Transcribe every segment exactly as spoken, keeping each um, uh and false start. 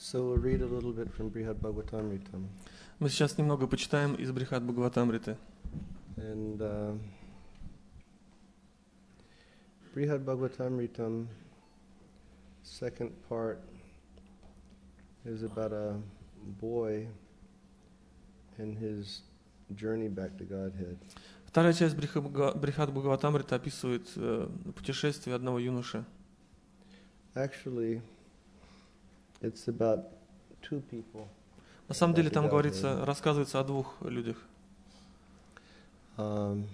So we'll read a little bit from Brihad Bhagavatamrita. Мы сейчас немного почитаем из Брихад Бхагаватамриты. And uh, Brihad Bhagavatamritam, second part, is about a boy and his journey back to Godhead. Вторая часть Брихад Бхагаватамриты описывает э, путешествие одного юноши. Actually, it's about two people. На самом деле там говорится, рассказывается о двух людях. Um,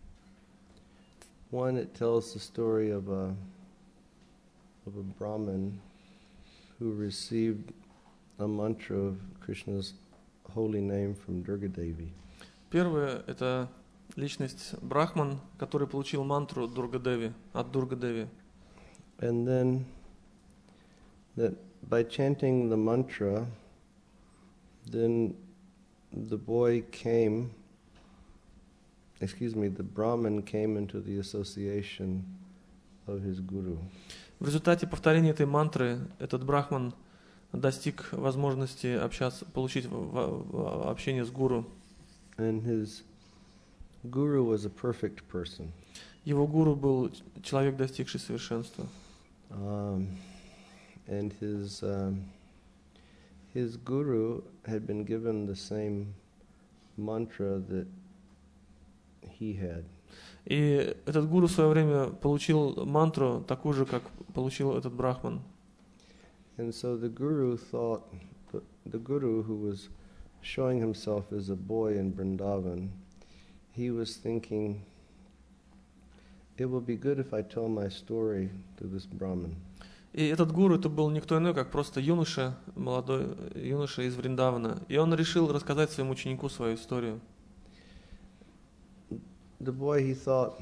one, it tells the story of a of a Brahmin who received a mantra of Krishna's holy name from Durga Devi. Первое – это личность Брахман, который получил мантру Дурга-деви, от Дурга-деви. And then that by chanting the mantra, then the boy came, excuse me, the Brahmin came into the association of his guru. В результате повторения этой мантры этот Брахман достиг возможности общаться, получить общение с гуру. And his guru was a perfect person. Его гуру был человек, достигший совершенства. Um, and his um, his guru had been given the same mantra that he had. И этот гуру в свое время получил мантру такую же, как получил этот Брахман. And so the guru thought, the, the guru who was showing himself as a boy in Vrindavan, he was thinking, it will be good if I tell my story to this Brahmin. И этот гуру, это был никто иной, как просто юноша, молодой юноша из Вриндавана. И он решил рассказать своему ученику свою историю. The boy, he thought,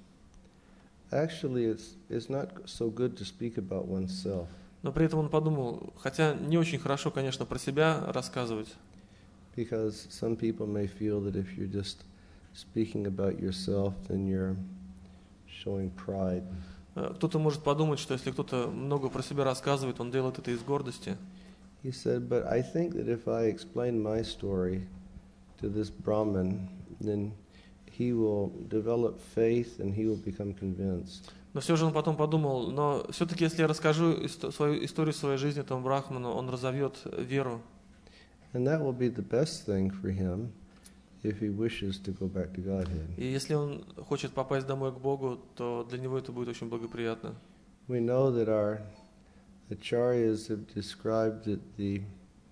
actually it's, it's not so good to speak about oneself. Но при этом он подумал, хотя не очень хорошо, конечно, про себя рассказывать. Because some people may feel that if you're just speaking about yourself, then you're showing pride. Кто-то может подумать, что если кто-то много про себя рассказывает, он делает это из гордости. He said, but I think that if I explain my story to this Brahmin, then he will develop faith and he will become convinced. Но все же он потом подумал, но все-таки если я расскажу исто- свою историю своей жизни этому Брахману, он разовьет веру. And that will be the best thing for him if he wishes to go back to Godhead. И если он хочет попасть домой к Богу, то для него это будет очень благоприятно. We know that our acharyas have described that the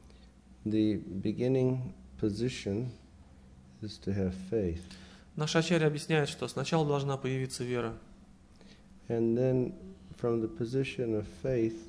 the beginning position is to have faith. Наш ачарья объясняет, что сначала должна появиться вера. And then from the position of faith,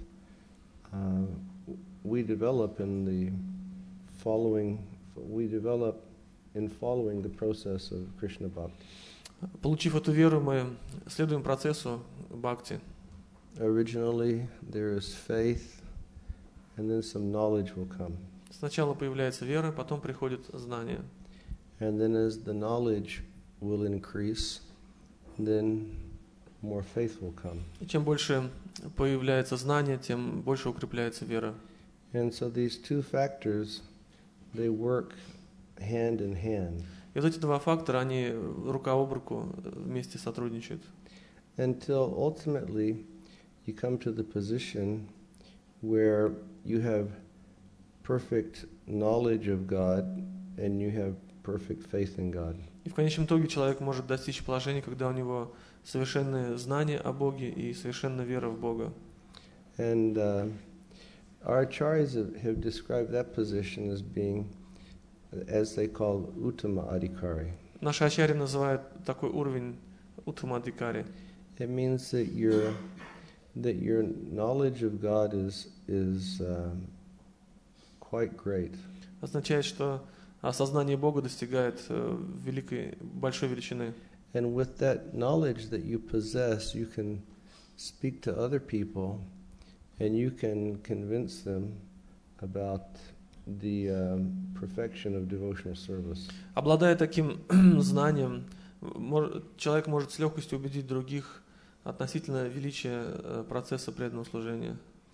uh, we develop in the following, we develop in following the process of Krishna Bhakti. Получив эту веру, мы следуем процессу бхакти. Originally, there is faith, and then some knowledge will come. Сначала появляется вера, потом приходит знание. And then as the knowledge will increase, then more faith will come. И чем больше появляется знание, тем больше укрепляется вера. And so these two factors, they work hand in hand. И вот эти два фактора, они рука об руку вместе сотрудничают. Until ultimately you come to the position where you have perfect knowledge of God and you have perfect faith in God. И в конечном итоге человек может достичь положения, когда у него совершенное знание о Боге и совершенная вера в Бога. And uh, our acharyas have, have described that position as being, as they call, uttama adhikari. Наши ачарьи называют такой уровень уттама адхикари. It means that your that your knowledge of God is is um, quite great. Означает, что осознание Бога достигает э, великой, большой величины. And with that knowledge that you possess, you can speak to other people and you can convince them about the um, perfection of devotional service. Обладая таким знанием, мож, человек может с легкостью убедить других относительно величия процесса преданного служения.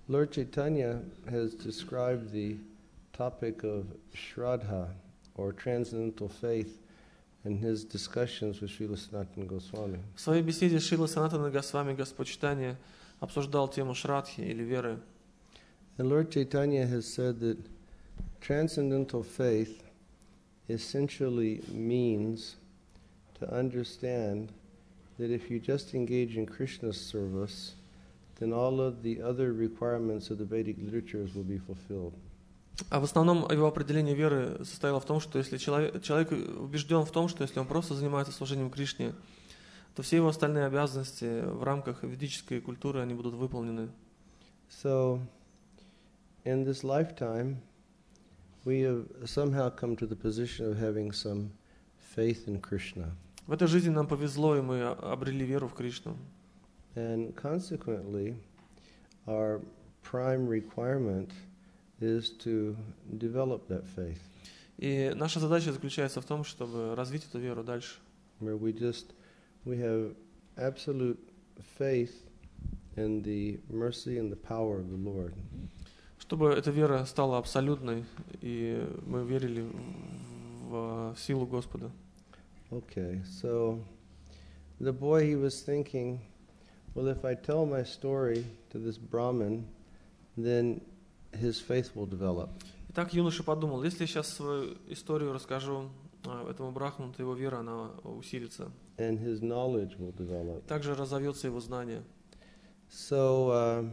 Lord Chaitanya has described the topic of Shraddha, or transcendental faith, in his discussions with Srila Sanatana Goswami. В своей беседе Шрила Санатана Госвами Господь Чайтанья обсуждал тему шрадхи или веры. And Lord Chaitanya has said that transcendental faith essentially means to understand that if you just engage in Krishna's service, then all of the other requirements of the Vedic literatures will be fulfilled. А в основном его определение веры состояло в том, что если человек, человек убежден в том, что если он просто занимается служением Кришне, то все его остальные обязанности в рамках ведической культуры они будут выполнены. So, in this lifetime, we have somehow come to the position of having some faith in Krishna. В этой жизни нам повезло, и мы обрели веру в Кришну. And consequently, our prime requirement is to develop that faith. И наша задача заключается в том, чтобы развить эту веру дальше. Where we just, we have absolute faith in the mercy and the power of the Lord. Чтобы эта вера стала абсолютной, и мы верили в силу Господа. Okay, so the boy, he was thinking, well, if I tell my story to this Brahmin, then his faith will develop. Итак, юноша подумал, если я сейчас свою историю расскажу этому брахману, то его вера, она усилится. And his knowledge will develop. Также разовьется его знание. So uh,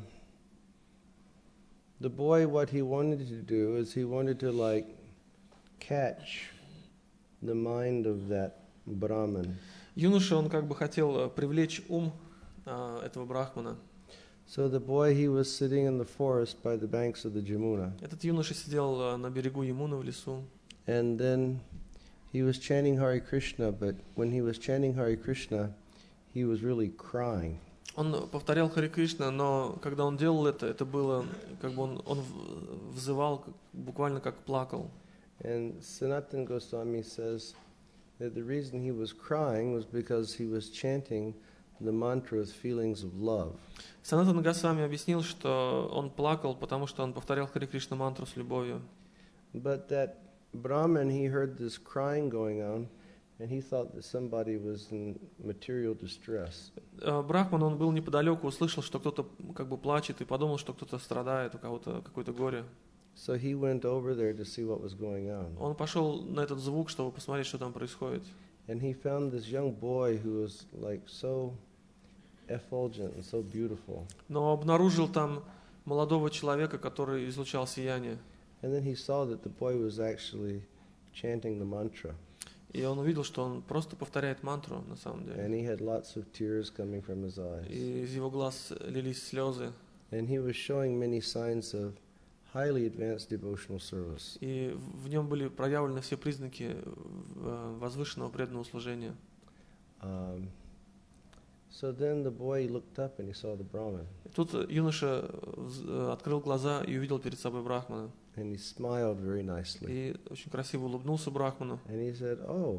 the boy, what he wanted to do is he wanted to like catch the mind of that Brahman. Юноша, он как бы хотел привлечь ум этого брахмана. So the boy, he was sitting in the forest by the banks of the Jamuna. Этот юноша сидел на берегу Ямуны в лесу. And then he was chanting Hare Krishna, but when he was chanting Hare Krishna, he was really crying. Он повторял Харе Кришна, но когда он делал это, это было, как бы он, он взывал буквально как плакал. And Sanatana Goswami says that the reason he was crying was because he was chanting the mantra with feelings of love. Санатана Госвами объяснил, что он плакал, потому что он повторял Харе Кришна мантру с любовью. But that Brahman, he heard this crying going on, and he thought that somebody was in material distress. Брахман, он был неподалеку, услышал, что кто-то как бы плачет, и подумал, что кто-то страдает, у кого-то какое-то горе. So he went over there to see what was going on. Он пошел на этот звук, чтобы посмотреть, что там происходит. And he found this young boy who was like so effulgent and so beautiful. Но обнаружил там молодого человека, который излучал сияние. And then he saw that the boy was actually chanting the mantra. И он увидел, что он просто повторяет мантру на самом деле. And he had lots of tears coming from his eyes. И из его глаз лились слезы. And he was showing many signs of highly advanced devotional service. И в нем были проявлены все признаки возвышенного преданного служения. Um, so then the boy looked up and he saw the Brahman. Тут юноша открыл глаза и увидел перед собой брахмана. And he smiled very nicely. И очень красиво улыбнулся брахману. And he said, "Oh,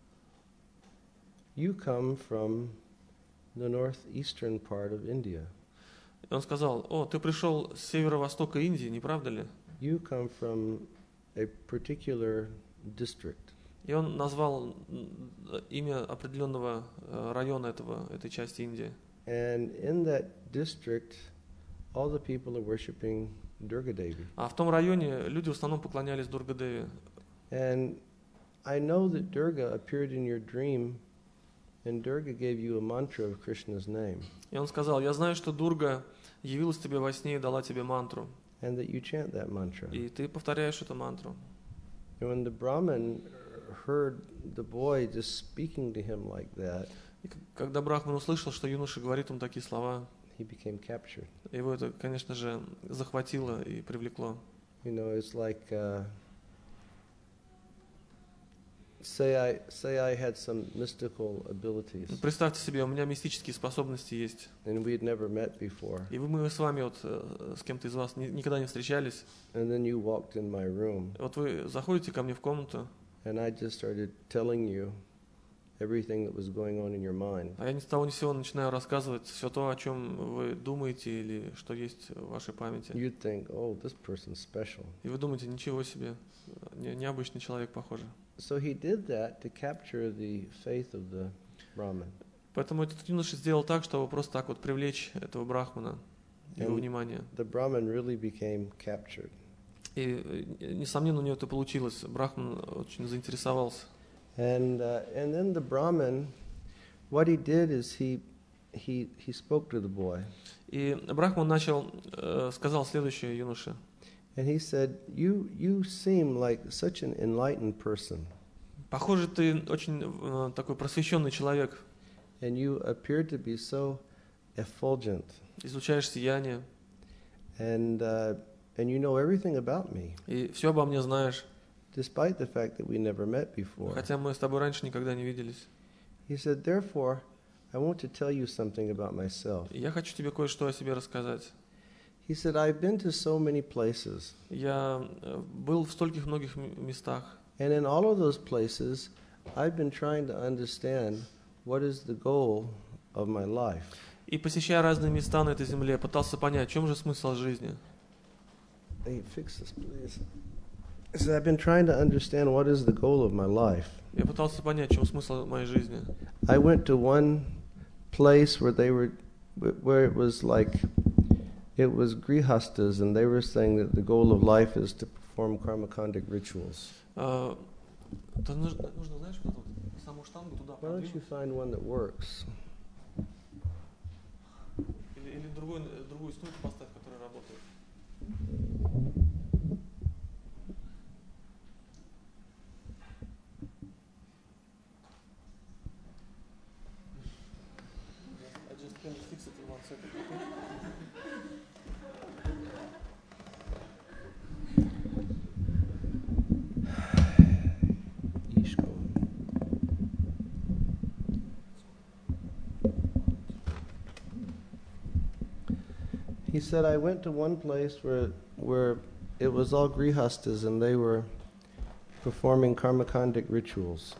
you come from the northeastern part of India. И он сказал: "О, ты пришел с северо-востока Индии, не правда ли?" You come from a particular district." И он назвал имя определенного района этого, этой части Индии. And in that district, all the people are worshiping Durga Devi. А в том районе люди в основном поклонялись Дурга-деве. And I know that Durga appeared in your dream, and Durga gave you a mantra of Krishna's name. И он сказал: "Я знаю, что Дурга явилась тебе во сне и дала тебе мантру. And that you chant that mantra." И ты повторяешь эту мантру." And when the Brahmin heard the boy just speaking to him like that, И когда брахман услышал, что юноша говорит ему такие слова, he became captured. его это, конечно же, захватило и привлекло. You know, it's like uh, say I say I had some mystical abilities, Представьте себе, у меня мистические способности есть. and we'd never met before, И вы, мы с вами вот э, с кем-то из вас ни- никогда не встречались. and then you walked in my room, Вот вы заходите ко мне в комнату, and I just started telling you everything that was going on in your mind. А я ни с того ни с сего начинаю рассказывать все то, о чем вы думаете или что есть в вашей памяти. You'd think, oh, this person's special. И вы думаете, ничего себе, не- необычный человек, похоже. So he did that to capture the faith of the Brahmin. Поэтому этот юноша сделал так, чтобы просто так вот привлечь этого брахмана, его And внимание. the Brahmin really became captured. И, э, несомненно, у него это получилось. Брахман очень заинтересовался. And uh, and then the Brahmin, what he did is he he he spoke to the boy, И Брахман начал, э, сказал следующее юноше. and he said, "You you seem like such an enlightened person, Похоже, ты очень э, такой просвещенный человек. and you appear to be so effulgent, Изучаешь сияние, and uh, and you know everything about me, и все обо мне знаешь, despite the fact that we never met before." хотя мы с тобой раньше никогда не виделись. He said, "Therefore, I want to tell you something about myself." И я хочу тебе кое-что о себе рассказать. He said, "I've been to so many places, Я э, был в стольких многих м- местах, and in all of those places, I've been trying to understand what is the goal of my life." и, посещая разные места на этой земле, пытался понять, в чем же смысл жизни. Hey, fix this, please. He said, "I've been trying to understand what is the goal of my life." Я пытался понять, в чем смысл моей жизни. I went to one place where they were, where it was like, it was grihastas, and they were saying that the goal of life is to perform karmakandic rituals. А, это нужно, нужно, знаешь, вот эту вот саму штангу туда Why don't you продвинуть, find one that works? или, или другой, другую стойку поставь, которая работает. I just can fix it in one second, okay? Ishko. He said, I went to one place where where it was all grihastas, and they were performing karmakandic rituals.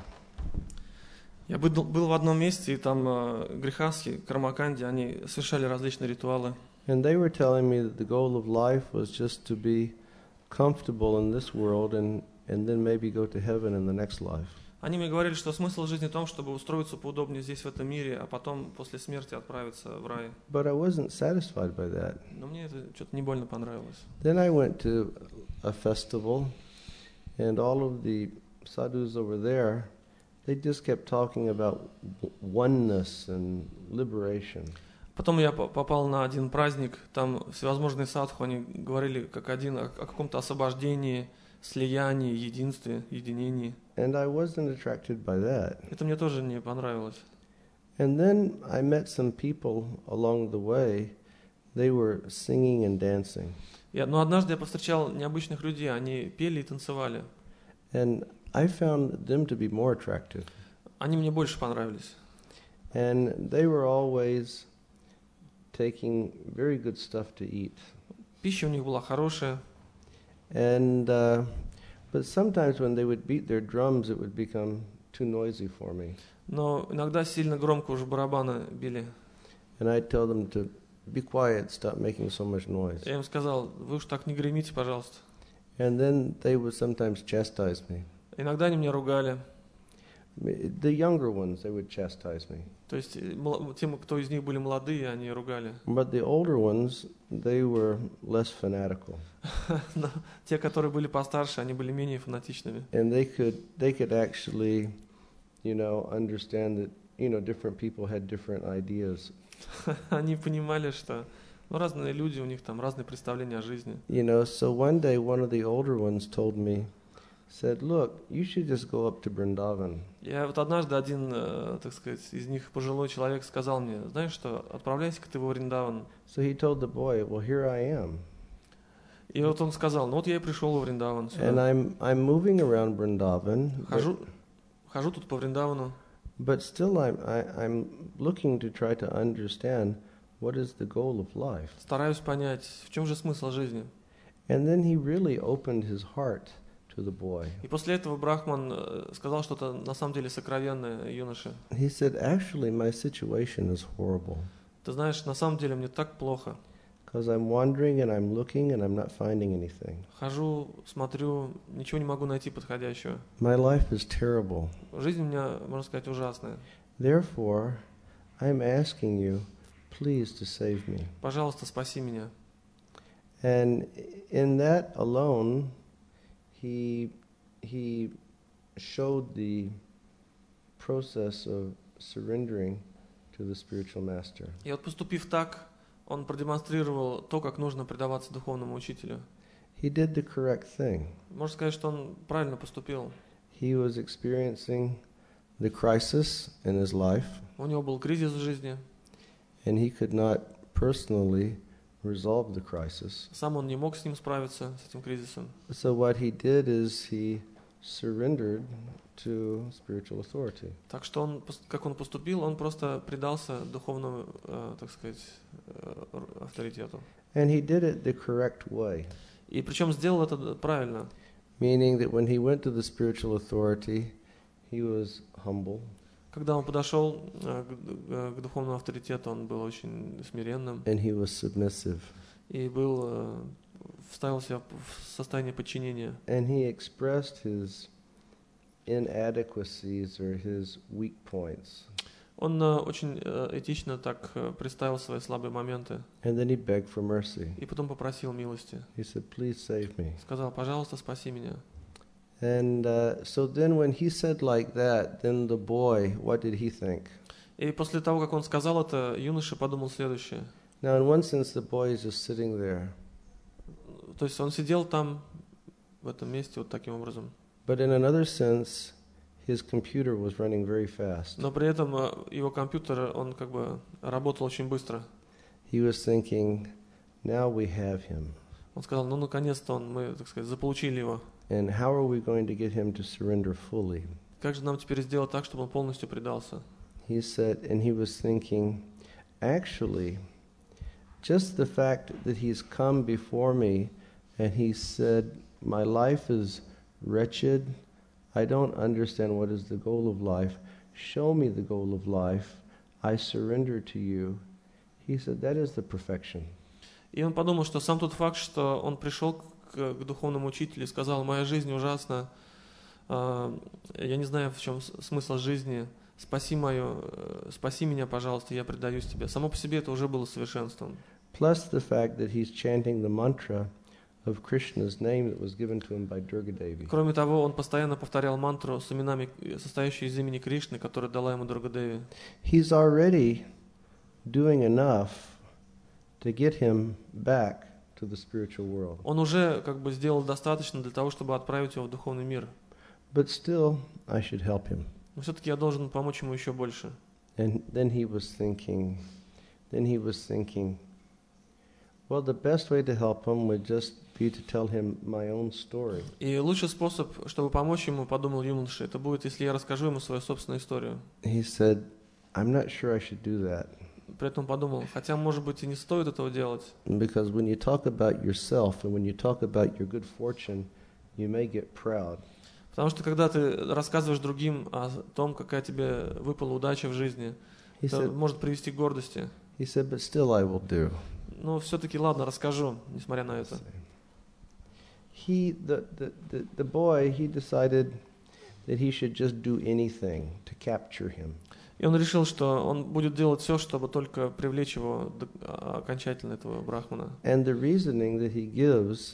Я был, был в одном месте, и там э, грехасхи, кармаканди, они совершали различные ритуалы. And they were telling me that the goal of life was just to be comfortable in this world and, and then maybe go to heaven in the next life. Они мне говорили, что смысл жизни в том, чтобы устроиться поудобнее здесь, в этом мире, а потом после смерти отправиться в рай. But I wasn't satisfied by that. Но мне это что-то не больно понравилось. Then I went to a festival, and all of the sadhus over there, they just kept talking about oneness and liberation. Потом я по- попал на один праздник, там всевозможные садху, они говорили как один о, о каком-то освобождении, слиянии, единстве, единении. And I wasn't attracted by that. Это мне тоже не понравилось. And then I met some people along the way. They were singing and dancing. Я, но однажды я повстречал необычных людей, они пели и танцевали. And I found them to be more attractive. Они мне больше понравились. And they were always taking very good stuff to eat. Пища у них была хорошая, And uh, but sometimes when they would beat their drums, it would become too noisy for me. но иногда сильно громко уже барабаны били. And I'd tell them to be quiet, stop making so much noise. Я им сказал, вы уж так не гремите, пожалуйста. And then they would sometimes chastise me. Иногда они меня ругали. The younger ones, they would chastise me. То есть э, мла- тем, кто из них были молодые, они ругали. But the older ones, they were less fanatical. Но те, которые были постарше, они были менее фанатичными. And they could they could actually, you know, understand that, you know, different people had different ideas. Они понимали, что ну, разные люди, у них там разные представления о жизни. You know, so one day one of the older ones told me, said, "Look, you should just go up to Vrindavan." Я вот однажды один, э, так сказать, из них пожилой человек сказал мне, знаешь что, отправляйся-ка ты во Вриндаван. So he told the boy, "Well, here I am, И вот он сказал, ну вот я и пришел во Вриндаван and сюда. I'm I'm moving around Vrindavan, but, Хожу, хожу тут по Вриндавану, but still I'm I, I'm looking to try to understand what is the goal of life." стараюсь понять, в чем же смысл жизни. And then he really opened his heart to to the boy. И после этого Брахман э, сказал что-то на самом деле сокровенное юноше. He said, actually, my situation is horrible. Ты знаешь, на самом деле мне так плохо. Because I'm wandering and I'm looking and I'm not finding anything. Хожу, смотрю, ничего не могу найти подходящего. My life is terrible. Жизнь у меня, можно сказать, ужасная. Therefore, I'm asking you, please, to save me. Пожалуйста, спаси меня. And in that alone, he he showed the process of surrendering to the spiritual master. И вот поступив так, он продемонстрировал то, как нужно предаваться духовному учителю. He did the correct thing. Можно сказать, что он правильно поступил. He was experiencing the crisis in his life, У него был кризис в жизни. and he could not personally resolve the crisis. Сам он не мог с ним справиться, с этим кризисом. So what he did is he surrendered to spiritual authority. Так что он, как он поступил, он просто предался духовному, э, так сказать, э, авторитету. And he did it the correct way. И причем сделал это правильно. Meaning that when he went to the spiritual authority, he was humble. Когда он подошел э, к, к духовному авторитету, он был очень смиренным. And he was submissive. И был, э, вставил себя в состояние подчинения. And he expressed his inadequacies or his weak points. Он э, очень э, этично так э, представил свои слабые моменты. And then he begged for mercy. И потом попросил милости. He said, please save me. Сказал, пожалуйста, спаси меня. And uh, so then when he said like that, then the boy, what did he think? И после того, как он сказал это, юноша подумал следующее. Now in one sense the boy is just sitting there. То есть он сидел там, в этом месте, вот таким образом. But in another sense, his computer was running very fast. Но при этом э, его компьютер, он как бы работал очень быстро. He was thinking, now we have him. Он сказал, ну наконец-то он, мы, так сказать, заполучили его. And how are we going to get him to surrender fully? Как же нам теперь сделать так, чтобы он полностью предался? He said, and he was thinking, actually, just the fact that he's come before me and he said, my life is wretched, I don't understand what is the goal of life, show me the goal of life, I surrender to you. He said, that is the perfection. И он подумал, что сам тот факт, что он пришел к, к духовному учителю и сказал, моя жизнь ужасна, э, я не знаю, в чем смысл жизни, спаси мою, э, спаси меня, пожалуйста, я предаюсь тебе. Само по себе это уже было совершенством. Plus the fact that he's chanting the mantra of Krishna's name that was given to him by Durga Devi. Кроме того, он постоянно повторял мантру с именами, состоящую из имени Кришны, которую дала ему Дурга Деви. He's already doing enough to get him back to the spiritual world. Он уже как бы сделал достаточно для того, чтобы отправить его в духовный мир. But still, I should help him. Но все-таки я должен помочь ему еще больше. And then he was thinking, then he was thinking, well, the best way to help him would just be to tell him my own story. И лучший способ, чтобы помочь ему, подумал юноша, это будет, если я расскажу ему свою собственную историю. He said, I'm not sure I should do that. При этом подумал, хотя, может быть, и не стоит этого делать. Because when you talk about yourself and when you talk about your good fortune, you may get proud. Потому что когда ты рассказываешь другим о том, какая тебе выпала удача в жизни, He это said, может привести к гордости. he said, but still I will do. Но все-таки, ладно, расскажу, несмотря на это. He, the, the, the, the boy, he decided that he should just do anything to capture him. И он решил, что он будет делать все, чтобы только привлечь его до, окончательно, этого брахмана. And the reasoning that he gives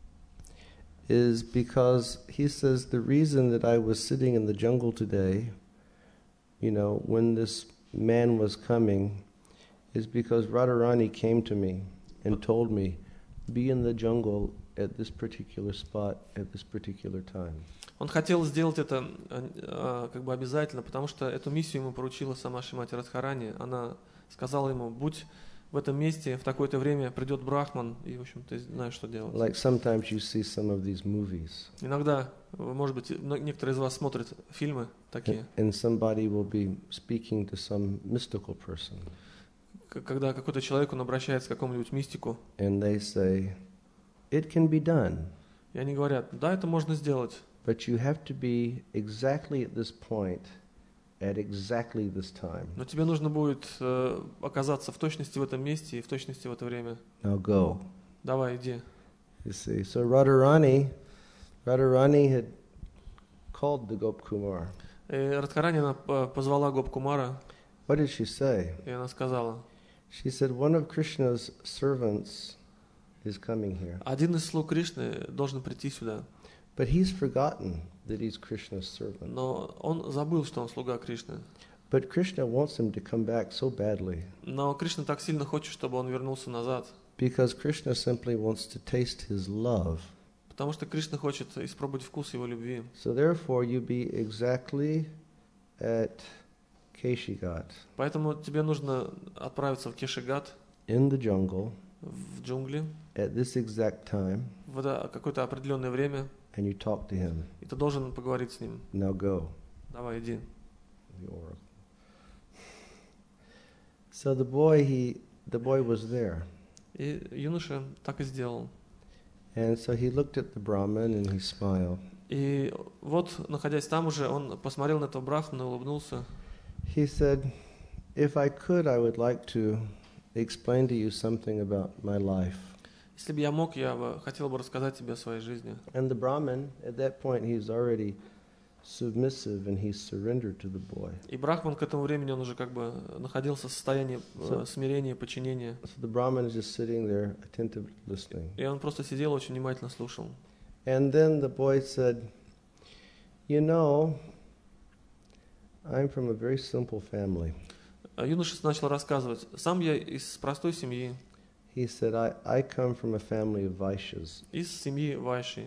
is because he says the reason that I was sitting in the jungle today, you know, when this man was coming, is because Radharani came to me and told me, be in the jungle at this particular spot at this particular time. Он хотел сделать это э, как бы обязательно, потому что эту миссию ему поручила сама Шримати Радхарани. Она сказала ему, будь в этом месте, в такое-то время придет брахман, и, в общем, ты знаешь, что делать. Like sometimes you see some of these movies. Иногда, может быть, некоторые из вас смотрят фильмы такие, And somebody will be speaking to some mystical person. когда какой-то человек, он обращается к какому-нибудь мистику, And they say, it can be done. и И они говорят, да, это можно сделать, but you have to be exactly at this point at exactly this time. но тебе нужно будет э, оказаться в точности в этом месте и в точности в это время. Now go. Давай, иди. You see, so Radharani, Radharani had called the Gopkumar. И Радхарани, она п- позвала Гопкумара, What did she say? и она сказала, She said, one of Krishna's servants is coming here, один из слуг Кришны должен прийти сюда, but he's forgotten that he's Krishna's servant. но он забыл, что он слуга Кришны. But Krishna wants him to come back so badly Но Кришна так сильно хочет, чтобы он вернулся назад, because Krishna simply wants to taste his love. потому что Кришна хочет испробовать вкус его любви. So therefore you be exactly at Keshigat, Поэтому тебе нужно отправиться в Кешигат, in the jungle, в джунгли, at this exact time, в это какое-то определенное время, and you talk to him. и ты должен поговорить с ним. Now go. Давай, иди. The oracle. So the boy, he, the boy was there. И юноша так и сделал. And so he looked at the Brahmin and he smiled. И вот, находясь там уже, он посмотрел на этого брахмана и улыбнулся. He said, if I could, I would like to explain to you something about my life. Если бы я мог, я бы хотел бы рассказать тебе о своей жизни. And the Brahmin, at that point, he's already submissive and he's surrendered to the boy. И брахман к этому времени, он уже как бы находился в состоянии э, смирения, подчинения. So the Brahmin is just sitting there, attentively listening. И он просто сидел, очень внимательно слушал. And then the boy said, you know, I'm from a very simple family. А юноша начал рассказывать. Сам я из простой семьи, He said, I, I come from a family of Vaishyas. из семьи Вайши.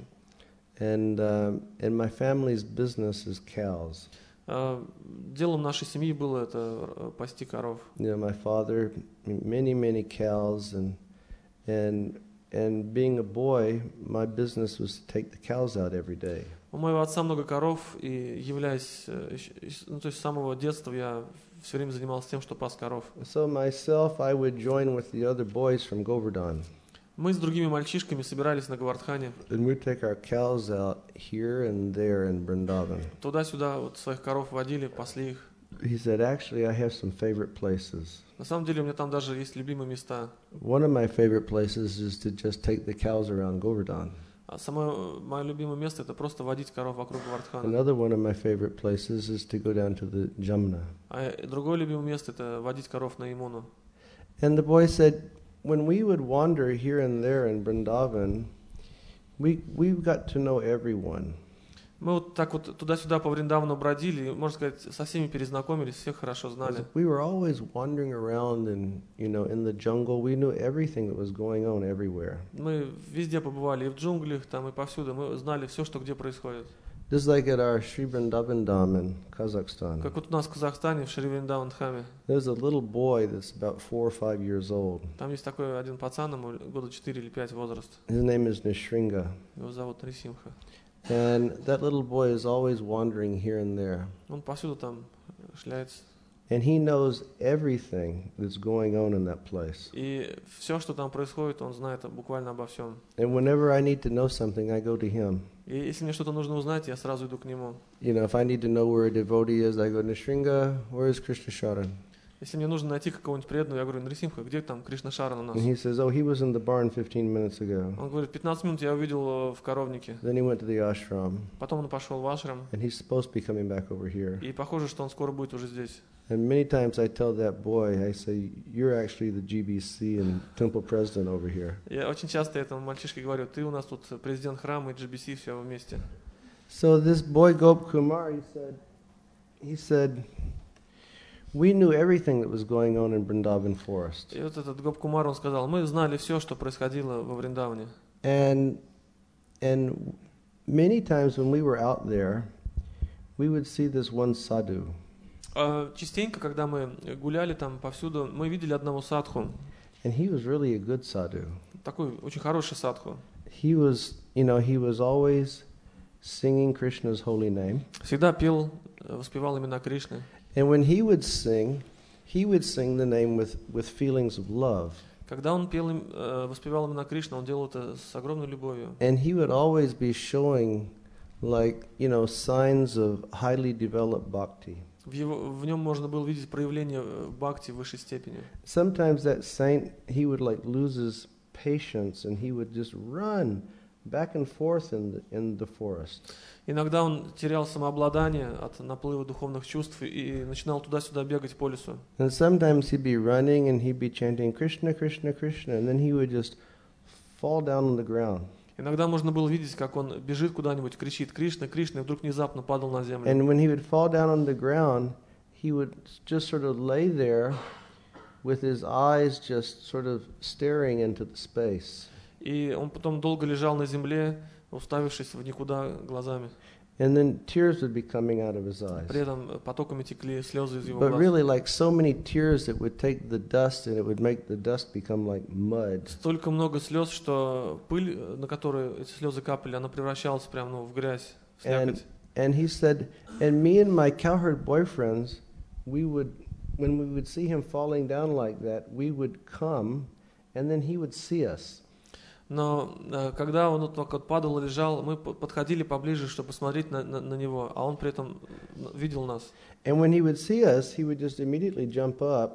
And, um, and my family's business is cows. А, Делом нашей семьи было это э, пасти коров. You know, my father, many, many cows, and, and, and being a boy, my business was to take the cows out every day. У моего отца много коров, и являясь, э, ещё- ну, то есть с самого детства я все время занимался тем, что пас коров. So myself, I would join with the other boys from Govardhan. Мы с другими мальчишками собирались на Говардхане, And we'd take our cows out here and there in Vrindavan. туда-сюда вот своих коров водили, пасли их. He said, actually, I have some favorite places. На самом деле у меня там даже есть любимые места. One of my favorite places is to just take the cows around Govardhan. А самое мое любимое место это просто водить коров вокруг Говардхана. Another one of my favorite places is to go down to the Jamuna. А другое любимое место это водить коров на Ямуну. And the boy said, when we would wander here and there in Vrindavan, we, we got to know everyone. Мы вот так вот туда-сюда по Вриндавану бродили, и, можно сказать, со всеми перезнакомились, всех хорошо знали. We were always wandering around and, you know, in the jungle. We knew everything that was going on everywhere. Мы везде побывали, и в джунглях, там, и повсюду. Мы знали все, что где происходит. Just like at our Sri Vrindavan Dham in Kazakhstan. Как вот у нас в Казахстане, в Шри Вриндаван-Дхаме. There's a little boy that's about four or five years old. Там есть такой один пацан, ему года четыре или пять возраст. His name is Nishringa. Его зовут Нарисимха. And that little boy is always wandering here and there. Он повсюду там шляется. And he knows everything that's going on in that place. И все, что там происходит, он знает буквально обо всем. And whenever I need to know something, I go to him. И если мне что-то нужно узнать, я сразу иду к нему. You know, if I need to know where a devotee is, I go, Nishringa, where is Krishna Sharan? Если мне нужно найти какого-нибудь преданного, я говорю, Нарисимха, где там Кришна Шаран у нас? And he says, oh, he was in the barn fifteen minutes ago. Он говорит, пятнадцать минут я увидел в коровнике. Then he went to the ashram, Потом он пошел в ашрам. and he's supposed to be coming back over here. И похоже, что он скоро будет уже здесь. And many times I tell that boy, I say, you're actually the G B C and temple president over here. Я очень часто этому мальчишке говорю, ты у нас тут президент храма и джи би си, все вместе. So this boy Gop Kumar, he said, he said, we knew everything that was going on in Vrindavan forest. И вот этот Гоп Кумар, он сказал, мы знали все, что происходило во Вриндаване. And and many times when we were out there, we would see this one sadhu. А частенько, когда мы гуляли там повсюду, мы видели одного садху, And he was really a good sadhu. такой очень хороший садху. He was, you know, he was always singing Krishna's holy name. Всегда пел, воспевал имена Кришны. And when he would sing, he would sing the name with, with feelings of love. Когда он пел, им, э, воспевал именно Кришну, он делал это с огромной любовью. And he would always be showing, like, you know, signs of highly developed bhakti. В, его, в нем можно было видеть проявление бхакти в высшей степени. Sometimes that saint, he would like lose his patience and he would just run back and forth in the, in the forest. Иногда он терял самообладание от наплыва духовных чувств и начинал туда-сюда бегать по лесу. And sometimes he'd be running and he'd be chanting Krishna, Krishna, Krishna, and then he would just fall down on the ground. Иногда можно было видеть, как он бежит куда-нибудь, кричит Кришна, Кришна, и вдруг внезапно падал на землю. And when he would fall down on the ground, he would just sort of lay there with his eyes just sort of staring into the space. И он потом долго лежал на земле, уставившись в никуда глазами. And then tears would be coming out of his eyes. При этом потоками текли слезы из его But глаз. really like so many tears that would take the dust and it would make the dust become like mud. Столько много слез, что пыль, на которую эти слезы капали, она превращалась прямо ну, в грязь, в слякоть. And he said, and me and my cowherd boyfriends, we would, when we would see him falling down like that, we would come, and then he would see us. Но э, когда он вот так вот падал и лежал, мы подходили поближе, чтобы посмотреть на, на, на него, а он при этом видел нас. And when he would see us, he would just immediately jump up,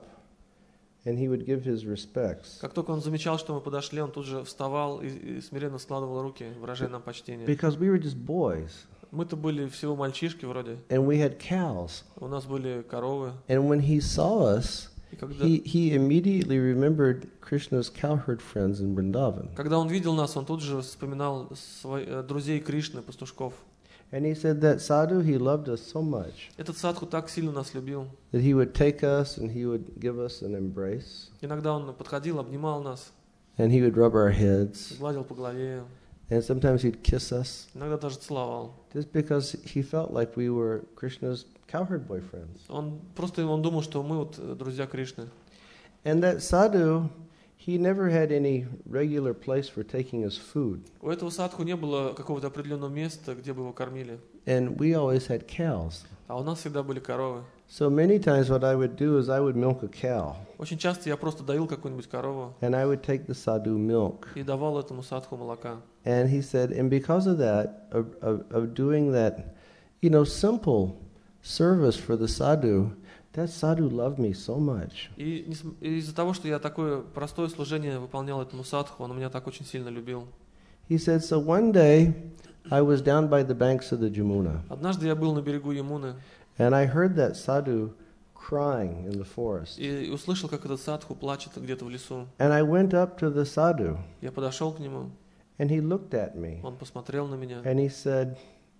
and he would give his respects. Как только он замечал, что мы подошли, он тут же вставал и, и смиренно складывал руки, выражая нам почтение. Because we were just boys. Мы-то были всего мальчишки вроде. And we had cows. У нас были коровы. And when he saw us, И когда, he, he immediately remembered Krishna's cowherd friends in Vrindavan. когда он видел нас, он тут же вспоминал своих, э, друзей Кришны, пастушков. And he said that sadhu, he loved us so much Этот садху так сильно нас любил. that he would take us and he would give us an embrace. Иногда он подходил, обнимал нас, And he would rub our heads. гладил по голове, And sometimes he'd kiss us. иногда даже целовал. Just because he felt like we were Krishna's cowherd boyfriends. Он просто он думал, что мы вот э, друзья Кришны. And that sadhu, he never had any regular place for taking his food. У этого садху не было какого-то определенного места, где бы его кормили. And we always had cows. А у нас всегда были коровы. So many times what I would do is I would milk a cow. Очень часто я просто доил какую-нибудь корову And I would take the sadhu milk. и давал этому садху молока. And he said, and because of that, of, of, of doing that, you know, simple service for the sadhu, that sadhu loved me so much. И несм- и из-за того, что я такое простое служение выполнял этому садху, он меня так очень сильно любил. He said, so one day I was down by the banks of the Jamuna, Однажды я был на берегу Ямуны and I heard that sadhu crying in the forest. и услышал, как этот садху плачет где-то в лесу. And I went up to the sadhu, Я подошел к нему, and he looked at me, он посмотрел на меня and he said,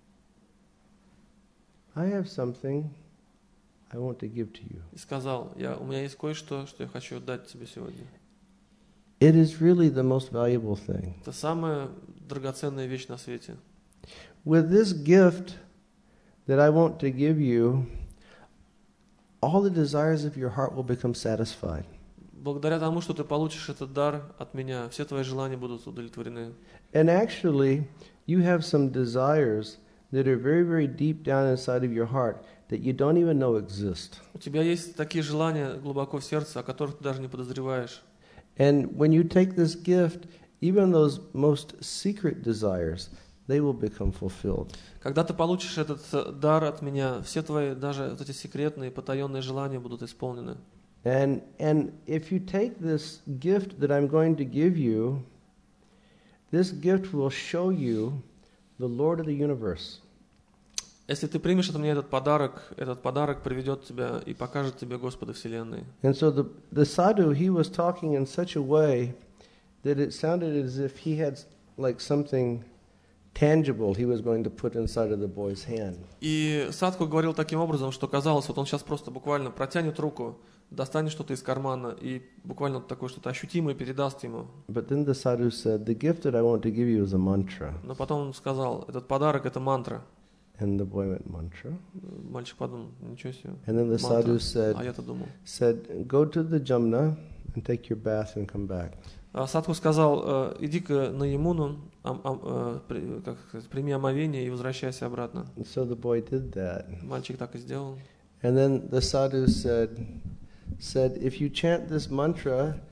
I have something I want to give to you. и сказал, я, у меня есть кое-что, что я хочу дать тебе сегодня. It is really the most valuable thing. Это самая драгоценная вещь на свете. With this gift that I want to give you, all the desires of your heart will become satisfied. Благодаря тому, что ты получишь этот дар от меня, все твои желания будут удовлетворены. And actually, you have some desires that are very, very deep down inside of your heart that you don't even know exist. У тебя есть такие желания глубоко в сердце, о которых ты даже не подозреваешь. And when you take this gift, even those most secret desires, they will become fulfilled. Когда ты получишь этот э, дар от меня, все твои, даже вот эти секретные, потаенные желания будут исполнены. And and if you take this gift that I'm going to give you, this gift will show you the Lord of the universe. Если ты примешь от меня этот подарок, этот подарок приведет тебя и покажет тебе Господа Вселенной. And so the the sadhu, he was talking in such a way that it sounded as if he had like something tangible he was going to put inside of the boy's hand. И садху говорил таким образом, что казалось, вот он сейчас просто буквально протянет руку, достанет что-то из кармана и буквально такое что-то ощутимое передаст ему. But then the sadhu said, the gift that I want to give you is a mantra. Но потом он сказал, этот подарок это мантра. And the boy went, mantra? Мальчик подумал, ничего себе. And then the Мантра. sadhu said, А я-то думал. said, go to the Jamna and take your bath and come back. А садху сказал, иди-ка на Ямуну, ам- ам- э, при- как сказать, прими омовение и возвращайся обратно. And so the boy did that. Мальчик так и сделал. And then the sadhu said, said, if you chant this mantra,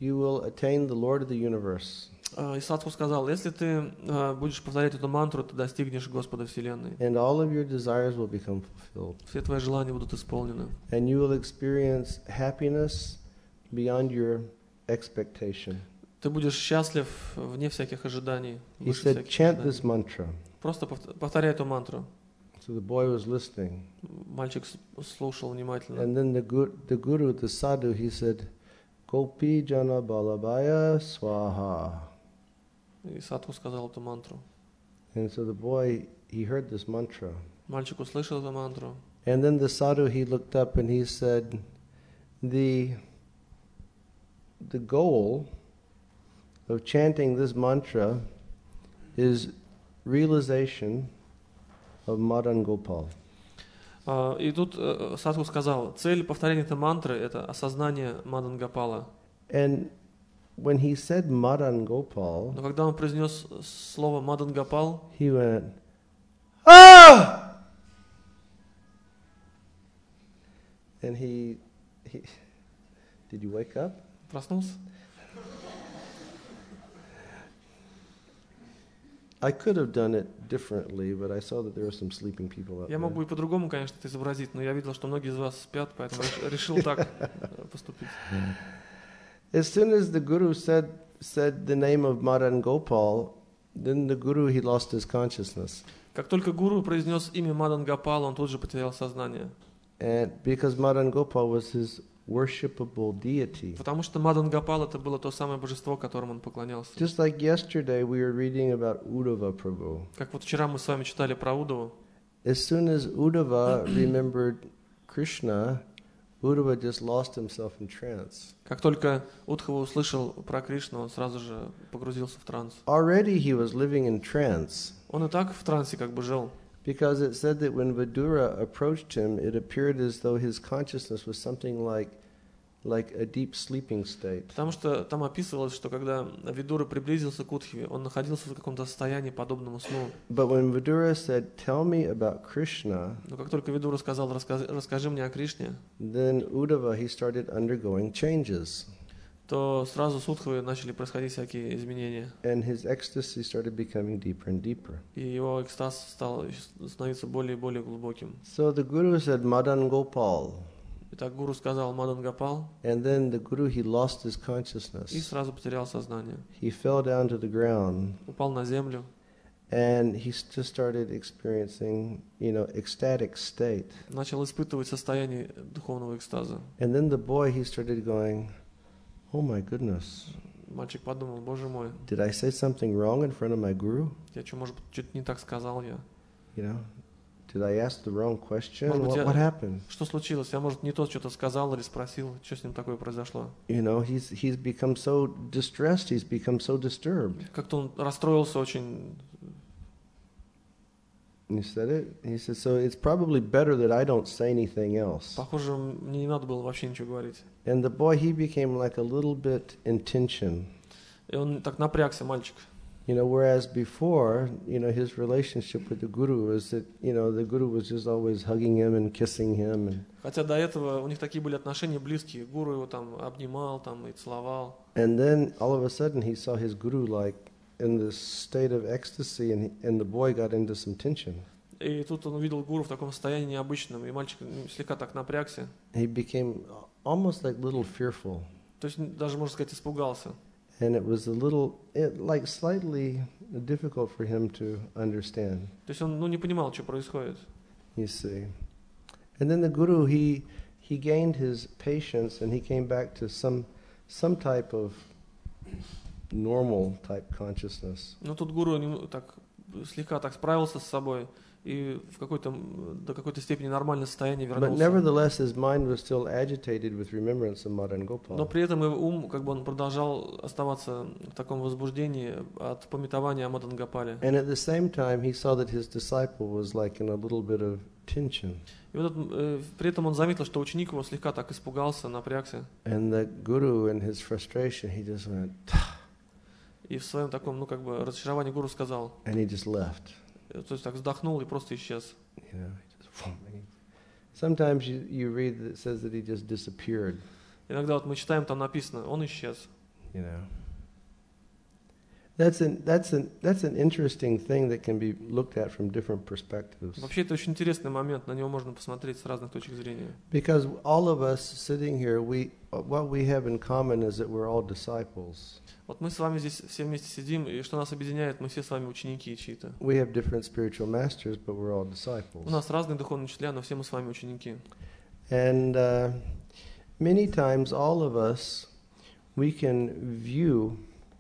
you will attain the Lord of the universe. И Садху сказал, если ты будешь повторять эту мантру, ты достигнешь Господа Вселенной. And all of your desires will become fulfilled. Все твои желания будут исполнены. And you will experience happiness beyond your expectation. Ты будешь счастлив вне всяких ожиданий. He said, chant this mantra. Просто повторяй эту мантру. So the boy was listening. Мальчик слушал внимательно. And then the guru, the guru, the sadhu, he said, Gopi jana balabhaya swaha. И Садху сказал эту мантру. And so the boy, he heard this mantra. Мальчик услышал эту мантру. And then the sadhu, he looked up and he said, the, the goal of chanting this mantra is realization of Madan Gopal. И тут Садху сказал, цель повторения этой мантры – это осознание Мадан Гопала. And when he said Madan Gopal, но когда он произнес слово Мадан Гопал, he went, ah! And he, he, did you wake up? Проснулся? I could have done it differently, but I saw that there were some sleeping people out Я there. мог бы и по-другому, конечно, это изобразить, но я видел, что многие из вас спят, поэтому решил так поступить. As soon as the guru said said the name of Madan Gopal, then the guru he lost his consciousness. Как только гуру произнес имя Мадан Гопал, он тут же потерял сознание. And because Madan Gopal was his worshipable deity. Потому что Мадан Гопал это было то самое божество, которому он поклонялся. Just like yesterday we were reading about Uddhava Prabhu. Как вот вчера мы с вами читали про Удаву. As soon as Uddhava remembered Krishna, Uddhava just lost himself in trance. Как только Удхава услышал про Кришну, он сразу же погрузился в транс. Already he was living in trance. Он и так в трансе как бы жил. Because it said that when Vidura approached him, it appeared as though his consciousness was something like, like a deep sleeping state. Потому что там описывалось, что когда Видура приблизился к Удхиве, он находился в каком-то состоянии подобному сну. But when Vidura said, "Tell me about Krishna," но как только Видура сказал, расскажи, расскажи мне о Кришне, then Uddhava he started undergoing changes. то сразу с Удхвой начали происходить всякие изменения. And his ecstasy started becoming deeper and deeper. И его экстаз стал становиться более и более глубоким. So the Guru said, Madan Gopal. Итак, гуру сказал Мадан Гопал. And then the Guru he lost his consciousness. И сразу потерял сознание. He fell down to the ground. Упал на землю. And he just started experiencing, you know, ecstatic state. Начал испытывать состояние духовного экстаза. And then the boy he started going, oh my goodness. Мальчик подумал, боже мой. Did I say something wrong in front of my guru? Я что, может быть, что-то не так сказал я? You know, did I ask the wrong question? Может быть, What, я, what happened? Что случилось? Я, может, не то что-то сказал или спросил, что с ним такое произошло? You know, he's he's become so distressed. He's become so disturbed. Как-то он расстроился очень. You said it? He said, so it's probably better that I don't say anything else. Похоже, мне не надо было вообще ничего говорить. And the boy, he became like a little bit in tension. И он так напрягся, мальчик. You know, whereas before, you know, his relationship with the guru was that, you know, the guru was just always hugging him and kissing him. And, Хотя до этого у них такие были отношения близкие. Гуру его там обнимал там, и целовал. and then all of a sudden he saw his guru like in this state of ecstasy, and, he, and the boy got into some tension. И тут он увидел гуру в таком состоянии необычном, и мальчик слегка так напрягся. He became almost like little fearful. То есть даже, можно сказать, испугался. And it was a little, it, like slightly difficult for him to understand. То есть он ну, не понимал, что происходит. You see. And then the guru, he he gained his patience, and he came back to some some type of normal type consciousness. Но тут гуру ну, так, слегка так справился с собой, и в какой-то, до какой-то степени нормальное состояние But вернулся. nevertheless, his mind was still agitated with remembrance of Madan Gopal. Но при этом его ум, как бы он продолжал оставаться в таком возбуждении от памятования о Мадан Гопале. And at the same time, he saw that his disciple was like in a little bit of tension. И вот э, при этом он заметил, что ученик его слегка так испугался, напрягся. And the guru, in his frustration, he just went, И в своем таком, ну как бы, разочаровании гуру сказал, and he just left. то есть так вздохнул и просто исчез. You know, he just, and he, sometimes you, you read that it says that he just disappeared. Иногда вот мы читаем, там написано, он исчез. you know. That's an that's an that's an interesting thing that can be looked at from different perspectives. Вообще это очень интересный момент, на него можно посмотреть с разных точек зрения. Because all of us sitting here, we what we have in common is that we're all disciples. Вот мы с вами здесь все вместе сидим, и что нас объединяет, мы все с вами ученики чьи-то. We have different spiritual masters, but we're all disciples. У нас разные духовные учителя, но все мы с вами ученики. And uh, many times, all of us, we can view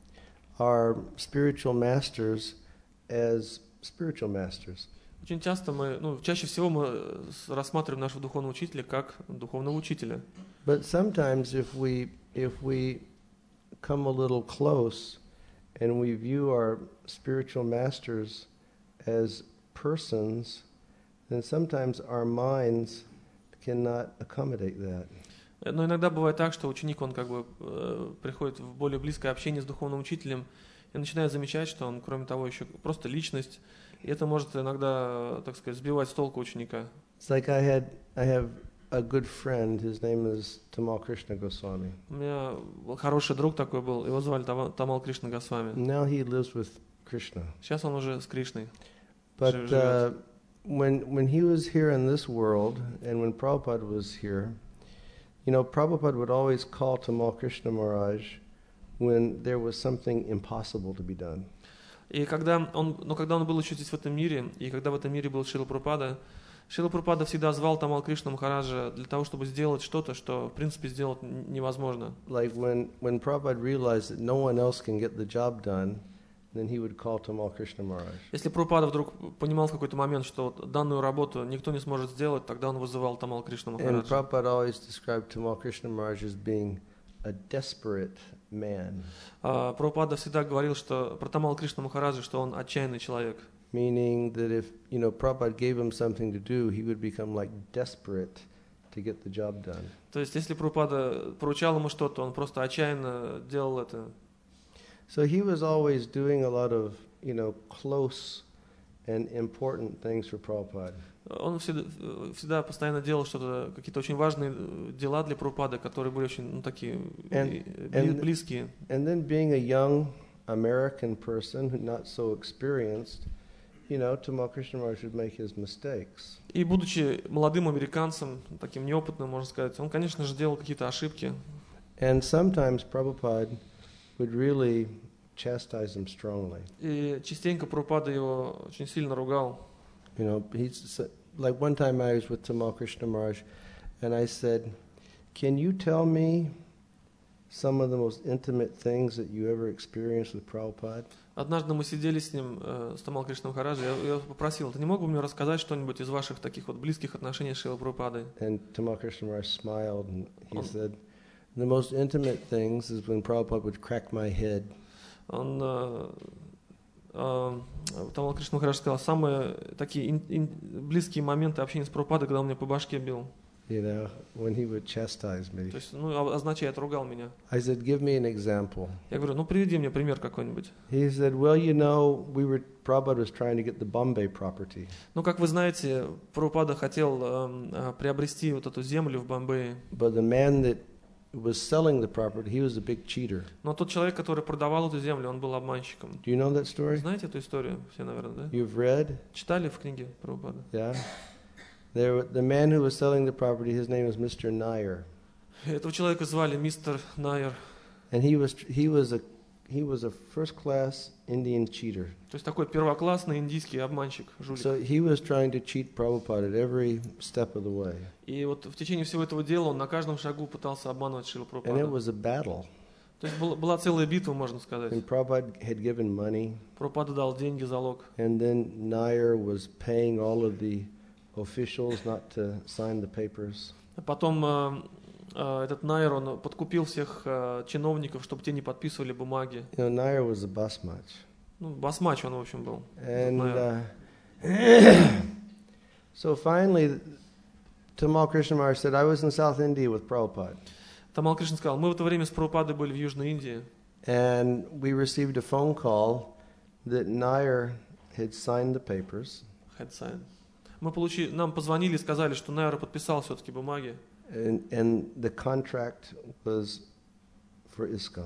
our spiritual masters as spiritual masters. Очень часто мы, ну, чаще всего мы рассматриваем нашего духовного учителя как духовного учителя. But sometimes, if we if we come a little close and we view our spiritual masters as persons, then sometimes our minds cannot accommodate that. Но иногда бывает так, что ученик, он как бы э, приходит в более близкое общение с духовным учителем и начинает замечать, что он, кроме того, еще просто личность, и это может иногда, так сказать, сбивать с толку ученика. It's like I had I have a good friend. His name is Tamal Krishna Goswami. У меня хороший друг такой был, его звали Тамал Кришна Госвами. Now he lives with Krishna. Сейчас он уже с Кришной But живет. uh, when when he was here in this world, and when Prabhupada was here, you know, Prabhupada would always call Tamal Krishna Maharaj when there was something impossible to be done. И когда он, но когда он был еще здесь в этом мире, и когда в этом мире был Шрила Прабхупада, Шрила Прабхупада всегда звал Тамал Кришну Махараджа для того, чтобы сделать что-то, что в принципе сделать невозможно. Like when when Prabhupada realized that no one else can get the job done, then he would call Tamal Krishna Maharaj. Если Прабхупада вдруг понимал в какой-то момент, что вот данную работу никто не сможет сделать, тогда он вызывал Тамал Кришну And Махараджа. Prabhupada always described Tamal Krishna Maharaj as being a desperate man, А Прабхупада всегда говорил, что про Тамал Кришну Махараджа, что он отчаянный человек. meaning that if, you know, Prabhupada gave him something to do, he would become like desperate to get the job done. То есть, если Прабхупада поручал ему что-то, он просто отчаянно делал это. So he was always doing a lot of, you know, close and important things for Prabhupada. Он всегда, всегда постоянно делал что-то, какие-то очень важные дела для Прабхупады, которые были очень, ну, такие And- бли- and- близкие. And then being a young American person, who not so experienced, you know, Tamal Krishna Maharaj would make his mistakes. И будучи молодым американцем, таким неопытным, можно сказать, он, конечно же, делал какие-то ошибки. And sometimes Prabhupada would really chastise him strongly. И частенько Прабхупада его очень сильно ругал. You know, he's like one time I was with Tamal Krishna Maharaj, and I said, "Can you tell me some of the most intimate things that you ever experienced with Prabhupada?" Однажды мы сидели с ним, э, с Тамал Кришной Махараджем, я, я попросил, ты не мог бы мне рассказать что-нибудь из ваших таких вот близких отношений с Шрилой Прабхупадой? And Tamal Krishna Maharaj smiled, and he On- said, "The most intimate things is when Prabhupada would crack my head." Он, э, э, Тамал Кришна Махарадж сказал, самые такие ин- ин- близкие моменты общения с Прабхупадой, когда он меня по башке бил. You know, when he would chastise me. То есть, ну, о- означает, ругал меня. I said, "Give me an example." Я говорю, ну, приведи мне пример какой-нибудь. He said, "Well, you know, we were Prabhupada was trying to get the Bombay property, Ну, как вы знаете, Прабхупада хотел э, э, приобрести вот эту землю в Бомбее. but the man that was selling the property, he was a big cheater." Но тот человек, который продавал эту землю, он был обманщиком. Do you know that story? Знаете эту историю? Все, наверное, да? You've read? Читали в книге Прабхупады? Yeah. There, the man who was selling the property, his name was Mister Nair, Этого человека звали мистер Найер. and he was he was a he was a first-class Indian cheater. То есть такой первоклассный индийский обманщик, жулик. So he was trying to cheat Prabhupada at every step of the way, И вот в течение всего этого дела он на каждом шагу пытался обманывать Шрилу and it Прабхупаду. was a battle. То есть была, была целая битва, можно сказать. And Prabhupada had given money, Прабхупада дал деньги, залог. and then Nair was paying all of the officials not to sign the papers. А потом э, э, этот Найер, он подкупил всех э, чиновников, чтобы те не подписывали бумаги. You know, Nair was a basmach. Ну, басмач он, в общем, был. And Nair. uh, so finally, Tamal Krishna Maharaj said, "I was in South India with Prabhupada, Тамал Кришна сказал, мы в это время с Прабхупадой были в Южной Индии, and we received a phone call that Nair had signed the papers, had signed. Мы получили, нам позвонили и сказали, что Найер подписал все-таки бумаги, and, and the contract was for ISKCON,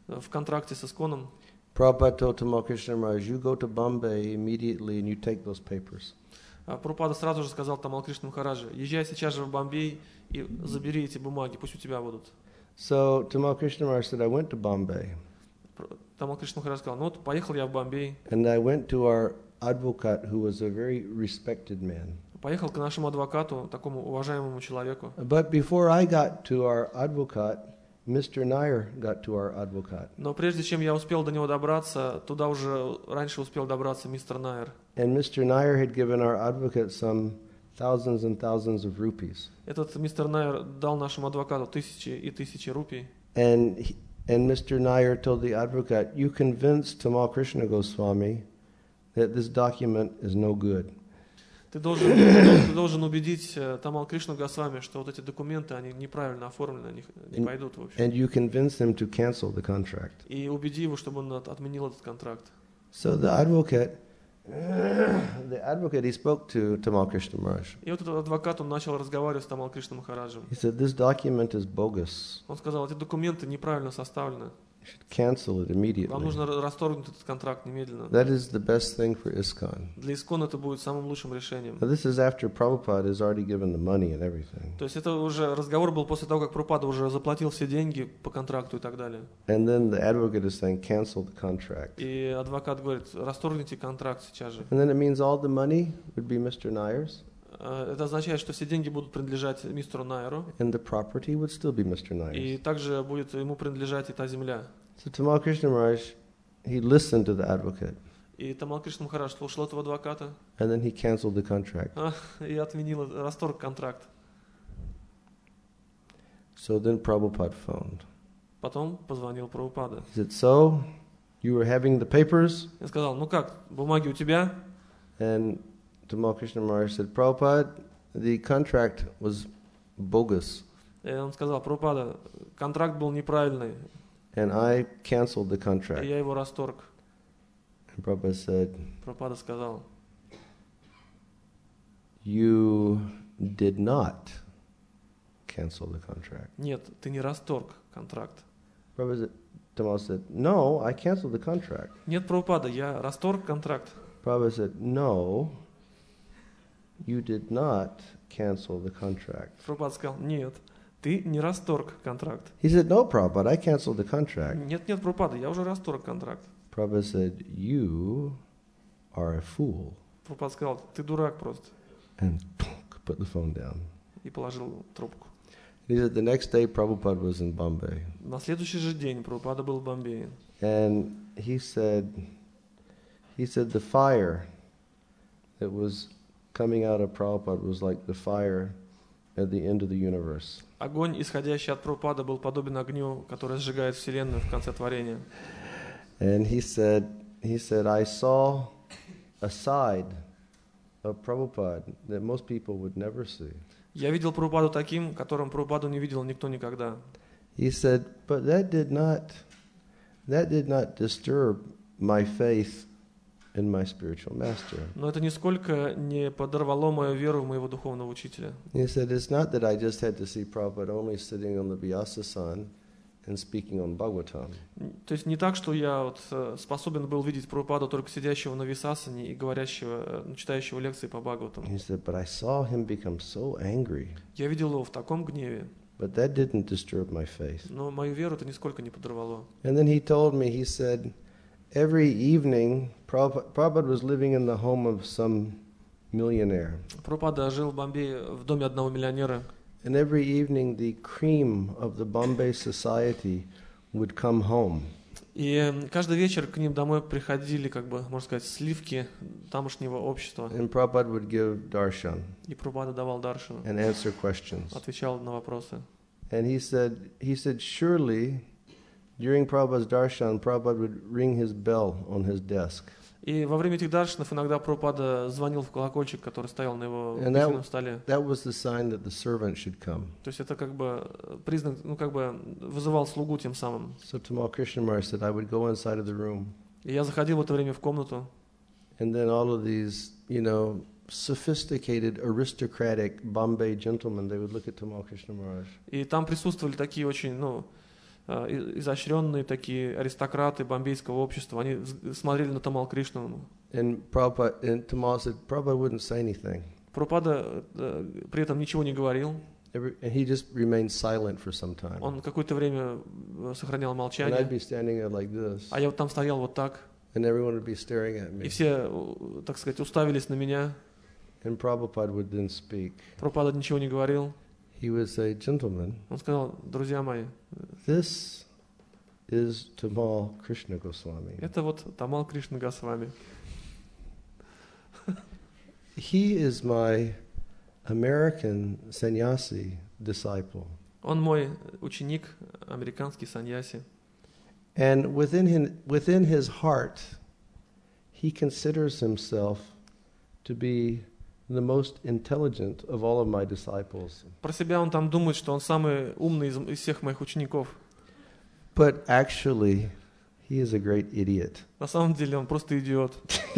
в контракте с Исконом. Prabhupada told Tamal Krishna Maharaj, you go to Bombay immediately and you take those papers. Прабхупада сразу же сказал Тамал Кришна Махараджи: езжай сейчас же в Бомбей и забери эти бумаги, пусть у тебя будут. So Tamal Krishna Maharaj said, I went to Bombay. Тамал Кришна Махарадж сказал: ну вот поехал я в Бомбей. And I went to our advocate, who was a very respected man. Поехал к нашему адвокату, такому уважаемому человеку. But before I got to our advocate, Mister Nair got to our advocate. Но прежде чем я успел до него добраться, туда уже раньше успел добраться мистер Найер. And Mister Nair had given our advocate some thousands and thousands of rupees. Этот мистер Найер дал нашему адвокату тысячи и тысячи рупий. And he, and Mister Nair told the advocate, you convinced Tamal Krishna Goswami that this document is no good. Ты должен, ты должен убедить Тамал Кришну Госвами, что вот эти документы, они неправильно оформлены, они не пойдут в общем. And you convince him to cancel the contract. И убеди его, чтобы он отменил этот контракт. So the advocate, the advocate, he spoke to Tamal Krishna Maharaj. И вот этот адвокат, он начал разговаривать с Тамал Кришной Махараджем. He said, this document is bogus. Он сказал: эти документы неправильно составлены. You should cancel it Вам immediately. нужно расторгнуть этот контракт немедленно. That is the best thing for ISKCON. Для Искона это будет самым лучшим решением. Now, this is after Prabhupada has already given the money and everything. То есть это уже разговор был после того, как Прабхупада уже заплатил все деньги по контракту и так далее. And then the advocate is saying, cancel the contract. И адвокат говорит: расторгните контракт сейчас же. And then it means all the money would be Mister Nair's, Это означает, что все деньги будут принадлежать мистеру Найеру, and the property would still be Mister Nair's. и также будет ему принадлежать и та земля. So Tamal Krishna Maharaj, he listened to the advocate, И Тамал Кришна Махарадж слушал этого адвоката and then he canceled the contract. а, и отменил, расторг контракт. So then Prabhupada phoned. Потом позвонил Прабхупада. He said, so, you were having the papers? Я сказал: ну как, бумаги у тебя? And Tamal Krishna Maharaj said, Prabhupada, the contract was bogus, И он сказал: Прабхупада, контракт был неправильный, and I canceled the и contract. я его расторг. And Prabhupada said, Прабхупада сказал: you did not cancel the contract. нет, ты не расторг контракт. Prabhupada said, Tamal said, no, I canceled the contract. Нет, Прабхупада, я расторг контракт. Prabhupada said, no, you did not cancel the contract. Прабхупада сказал: нет, ты не расторг контракт. He said, no, Prabhupada, I canceled the contract. Нет, нет, Прабхупада, я уже расторг контракт. Prabhupada said, you are a fool. Прабхупада сказал: ты дурак просто. And put the phone down. И положил трубку. He said the next day Prabhupada was in Bombay. На следующий же день Прабхупада был в Бомбее. And he said, he said the fire that was coming out of Prabhupada was like the fire at the end of the universe. Огонь, исходящий от Прабхупады, был подобен огню, который сжигает вселенную в конце творения. And he said, he said, I saw a side of Prabhupada that most people would never see. Я видел Прабхупаду таким, которым Прабхупаду не видел никто никогда. He said, but that did not, that did not disturb my faith in my spiritual master. Но это нисколько не подорвало мою веру в моего духовного учителя. He said, it's not that I just had to see Prabhupada only sitting on the Vyasa-san and speaking on Bhagavatam. То есть не так, что я вот способен был видеть Прабхупаду только сидящего на висасане и говорящего, ну, читающего лекции по Бхагаватам. He said, but I saw him become so angry, Я видел его в таком гневе, but that didn't disturb my faith. но мою веру это нисколько не подорвало. And then he told me, he said, every evening, Prabhupada, Prabhupada was living in the home of some millionaire. Прабхупада жил в Бомбее в доме одного миллионера. And every evening, the cream of the Bombay society would come home. И каждый вечер к ним домой приходили, как бы, можно сказать, сливки тамошнего общества. And Prabhupada would give darshan И Прабхупада давал даршану, and answer questions. отвечал на вопросы. And he said, he said, surely during Prabhupada's darshan, Prabhupada would ring his bell on his desk. И во время этих даршанов иногда Прабхупада звонил в колокольчик, который стоял на его And письменном that, столе. that was the sign that the servant should come. То есть это как бы признак, ну как бы вызывал слугу тем самым. So Tamal Krishna Maharaj said, I would go inside of the room, И я заходил в это время в комнату, and then all of these, you know, sophisticated, aristocratic Bombay gentlemen, they would look at Tamal Krishna Maharaj. и там присутствовали такие очень, ну, изощренные такие аристократы бомбейского общества, они смотрели на Тамал Кришну. And Prabhupada, and Tamal said, Prabhupada wouldn't say anything. Прабхупада при этом ничего не говорил. Every, and he just remained silent for some time. Он какое-то время сохранял And I'd молчание. be standing there like this. А я вот там стоял вот так. And everyone would be staring at me. И все, так сказать, уставились на меня. And Prabhupada would then speak. Прабхупада ничего не говорил. He would say, gentlemen, Он сказал: друзья мои, this is Tamal Krishna Goswami. это вот Тамал Кришна Госвами. He is my American sannyasi disciple. Он мой ученик, американский саньяси. And within his, within his heart, he considers himself to be the most intelligent of all of my disciples. Про себя он там думает, что он самый умный из, из всех моих учеников. But actually, he is a great idiot. На самом деле он просто идиот.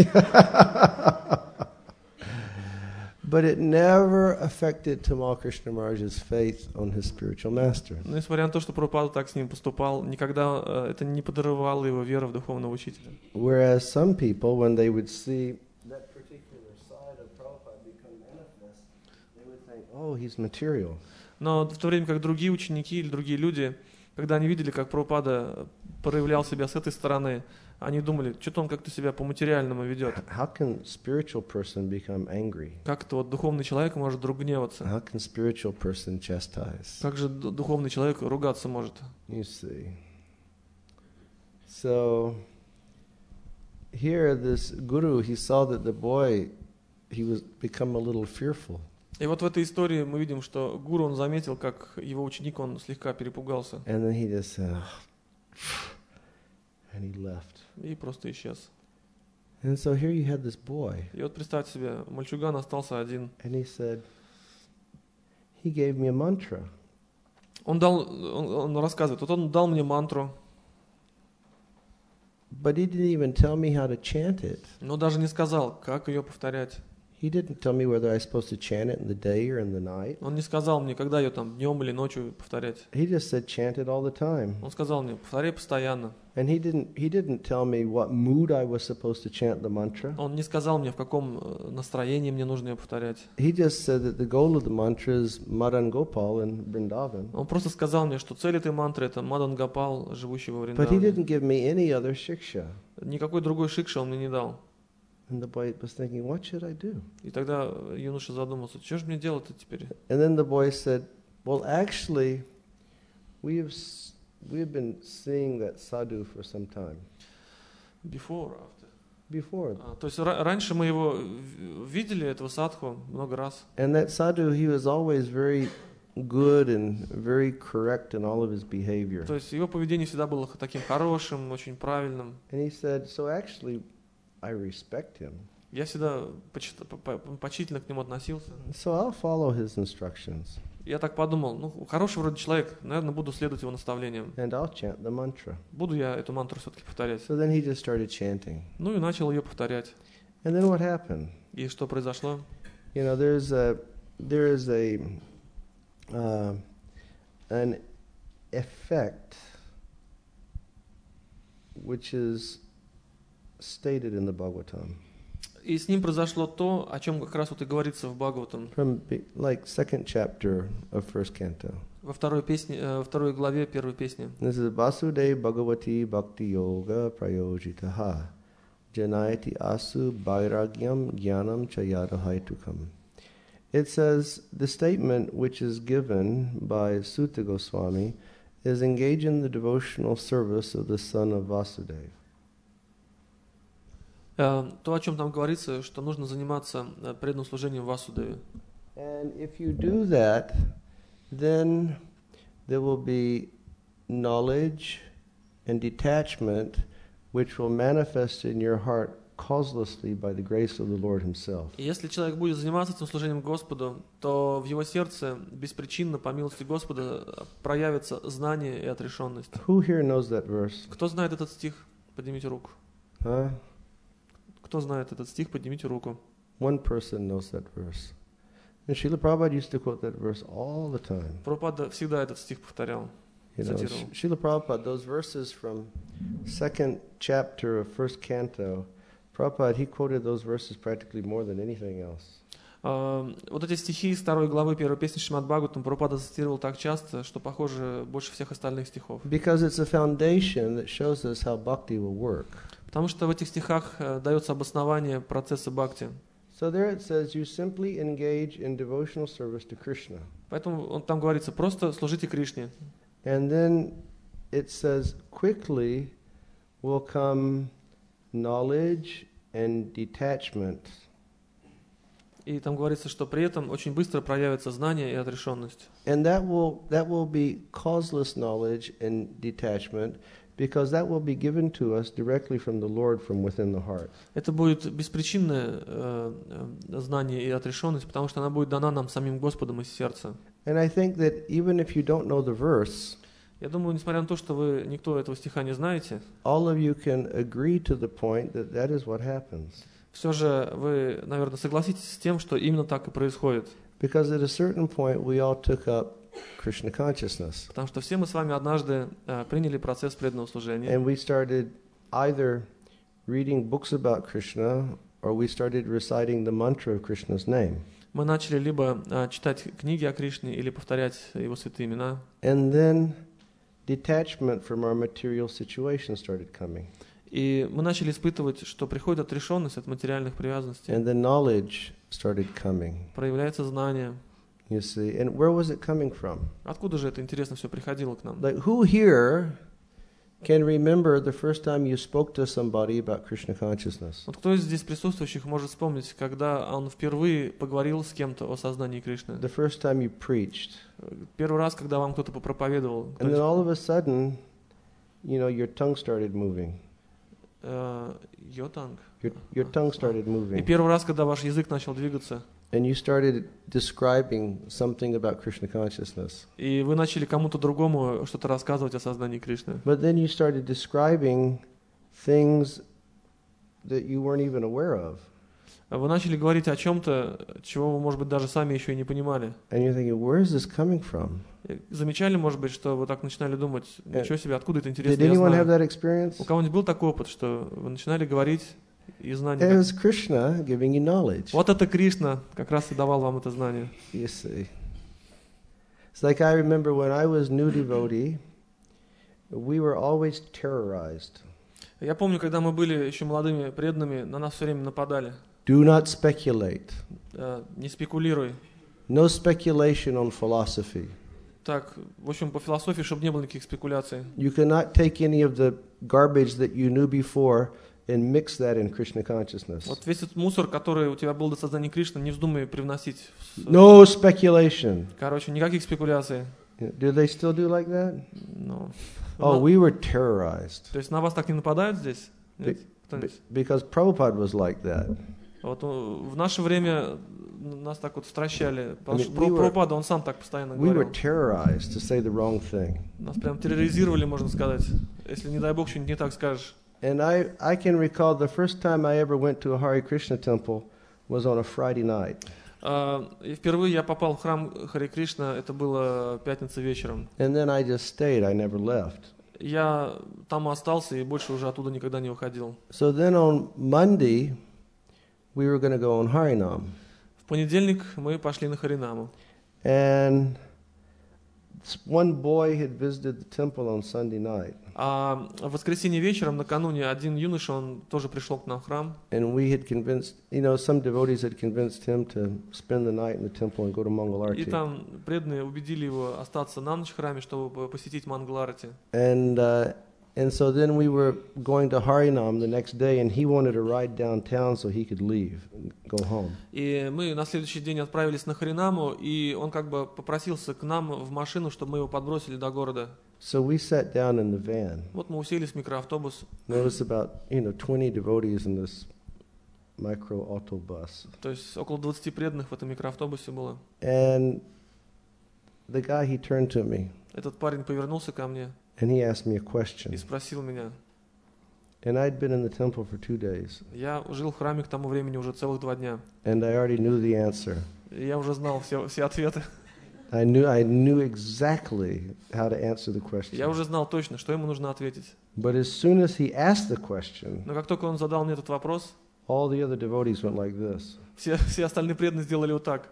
But it never affected Tamal Krishna Maharaj's faith on his spiritual master. Но несмотря на то, что Прабхупада так с ним поступал, никогда э, это не подрывало его веру в духовного учителя. Whereas some people, when they would see that particular side of Prabhupada become manifest, they would think, oh, he's material. Но в то время как другие ученики или другие люди, когда они видели, как Прабхупада проявлял себя с этой стороны, они думали, что-то он как-то себя по-материальному ведет. How can spiritual person become angry? Как-то вот духовный человек может вдруг гневаться. How can spiritual person chastise? Как же ду- духовный человек ругаться может? You see. So here this guru, he saw that the boy, he was become a little fearful. И вот в этой истории мы видим, что гуру, он заметил, как его ученик, он слегка перепугался. And then he just said, "Ugh," and he left. И просто исчез. And so here you had this boy, И вот представьте себе, мальчуган остался один. and he said, he gave me a mantra. Он дал, он, он рассказывает, вот он дал мне мантру, But he didn't even tell me how to chant it. но даже не сказал, как ее повторять. He didn't tell me whether I was supposed to chant it in the day or in the night. Он не сказал мне, когда ее там днем или ночью повторять. He just said chant it all the time. Он сказал мне, повторяй постоянно. And he didn't he didn't tell me what mood I was supposed to chant the mantra. Он не сказал мне, в каком э, настроении мне нужно ее повторять. He just said that the goal of the mantra is Madan Gopal in Vrindavan. Он просто сказал мне, что цель этой мантры — это Мадан Гопал, живущий во But he Вриндаване. didn't give me any other shiksha. Никакой другой шикши он мне не дал. And the boy was thinking, what should I do? И тогда юноша задумался, что же мне делать-то теперь? And then the boy said, well, actually, we have s- we have been seeing that sadhu for some time. Before, after. Before. А, то есть ра- раньше мы его в- видели, этого садху, много раз. And that sadhu, he was always very good and very correct in all of his behavior. То есть его поведение всегда было таким хорошим, очень правильным. And he said, so actually, I respect him. Я всегда почит- по- по- почтительно к нему относился. So I'll follow his instructions Я так подумал, ну, хороший вроде человек, наверное, буду следовать его наставлениям. and I'll chant the mantra. Буду я эту мантру все-таки повторять. So then he just started chanting. Ну и начал ее повторять. And then what happened? И что произошло? You know, there's a there is a uh, an effect which is stated in the Bhagavatam. И с ним произошло то, о чем как раз вот и говорится в Бхагаватам. From be- like second chapter of first canto. Во второй песне, э, во второй главе первой песни. This is Vasudev Bhagavati Bhakti Yoga Prayojitaha Janayati Asu Vairagyam Jnanam Chayadahaitukam. It says the statement which is given by Sutta Goswami is engage in the devotional service of the son of Vasudev. Э, То, о чем там говорится, что нужно заниматься э, преданным служением Васудеве. And if you do that, then there will be knowledge and detachment which will manifest in your heart causelessly by the grace of the Lord Himself. И если человек будет заниматься этим служением Господу, то в его сердце беспричинно, по милости Господа, проявится знание и отрешенность. Who here knows that verse? Кто знает этот стих? Поднимите руку. Huh? Кто знает этот стих? Поднимите руку. One person knows that verse. And Srila Prabhupada used to quote that verse all the time. Прабхупада всегда этот стих повторял. You know, цитировал. Srila Prabhupada, those verses from second chapter of first canto, Prabhupada, he quoted those verses practically more than anything else. Uh, вот эти стихи из второй главы первой песни Шримад Бхагаватам Прабхупада цитировал так часто, что похоже больше всех остальных стихов. Because it's a foundation that shows us how bhakti will work. Потому что в этих стихах uh, дается обоснование процесса бхакти. So there it says, you simply engage in devotional service to Krishna. Поэтому он, там говорится, просто служите Кришне. And then it says, quickly will come knowledge and detachment. И там говорится, что при этом очень быстро проявится знание и отрешенность. And that will that will be causeless knowledge and detachment, because that will be given to us directly from the Lord from within the heart. Это будет беспричинное э, э, знание и отрешенность, потому что она будет дана нам самим Господом из сердца. And I think that even if you don't know the verse, Я думаю, несмотря на то, что вы никто этого стиха не знаете, all of you can agree to the point that that is what happens. все же вы, наверное, согласитесь с тем, что именно так и происходит. Because at a certain point we all took up Krishna consciousness. Потому что все мы с вами однажды э, приняли процесс преданного служения. And we started either reading books about Krishna or we started reciting the mantra of Krishna's name. Мы начали либо э, читать книги о Кришне или повторять его святые имена. And then detachment from our material situation started coming. И мы начали испытывать, что приходит отрешенность от материальных привязанностей. And the knowledge started coming. Проявляется знание. You see, and where was it coming from? Откуда же это, интересно, все приходило к нам? Like, who here can remember the first time you spoke to somebody about Krishna consciousness? Вот кто из здесь присутствующих может вспомнить, когда он впервые поговорил с кем-то о сознании Кришны? The first time you preached. Первый раз, когда вам кто-то попроповедовал. And then all of a sudden, you know, your tongue started moving. Uh, your tongue. Your, your tongue started И moving. первый раз, когда ваш язык начал двигаться, And you started describing something about Krishna consciousness. и вы начали кому-то другому что-то рассказывать о сознании Кришны. But then you started describing things that you weren't even aware of. Вы начали говорить о чем-то, чего вы, может быть, даже сами еще и не понимали. And you're thinking, where is this coming from? Замечали, может быть, что вы так начинали думать, ничего себе, откуда это Did интересно, я anyone have знаю. that experience? У кого-нибудь был такой опыт, что вы начинали говорить и It знание? was Krishna giving you knowledge. Вот это Кришна как раз и давал вам это знание. You see. It's like I remember when I was new devotee, we were always terrorized. Я помню, когда мы были еще молодыми преданными, на нас все время нападали. Do not speculate. Э, Не спекулируй. No speculation on philosophy. Так, в общем, по философии, чтобы не было никаких спекуляций. You cannot take any of the garbage that you knew before and mix that in Krishna consciousness. Вот весь этот мусор, который у тебя был до сознания Кришны, не вздумай привносить. в- No speculation. Короче, никаких спекуляций. Do they still do like that? Ну, Oh, на- we were terrorized. То есть на вас так не нападают здесь? Нет? Be- Кто-нибудь? Because Prabhupada was like that. Вот ну, в наше время нас так вот стращали. Потому I mean, что we про were- Прабхупада, он сам так постоянно We were говорил. terrorized to say the wrong thing. Нас прям терроризировали, можно сказать. Если, не дай бог, что-нибудь не так скажешь. And I, I can recall the first time I ever went to a Hare Krishna temple was on a Friday night. А, и впервые я попал в храм Харе Кришна, это было пятница вечером. And then I just stayed. I never left. Я там остался и больше уже оттуда никогда не выходил. So then on Monday, we were going to go on Harinam. В понедельник мы пошли на Харинаму. And this one boy had visited the temple on Sunday night. А в воскресенье вечером, накануне, один юноша, он тоже пришел к нам в храм. And we had convinced, you know, some devotees had convinced him to spend the night in the temple and go to И Mangalarti. там преданные убедили его остаться на ночь в храме, чтобы посетить Мангаларати. And uh, and so then we were going to Harinam the next day, and he wanted to ride downtown so he could leave and go home. И мы на следующий день отправились на Харинаму, и он как бы попросился к нам в машину, чтобы мы его подбросили до города. So we sat down in the van. Вот мы уселись в микроавтобус. There was about, you know, twenty devotees in this micro auto bus. То есть около двадцати преданных в этом микроавтобусе было. And the guy, he turned to me Этот парень повернулся ко мне and he asked me a и question. спросил меня. And I'd been in the temple for two days, Я жил в храме к тому времени уже целых два дня. and I already knew the answer. И я уже знал все, все ответы. I knew I knew exactly how to answer the question. Я уже знал точно, что ему нужно ответить. But as soon as he asked the question, Но как только он задал мне этот вопрос, all the other devotees went like this. все, все остальные преданные сделали вот так.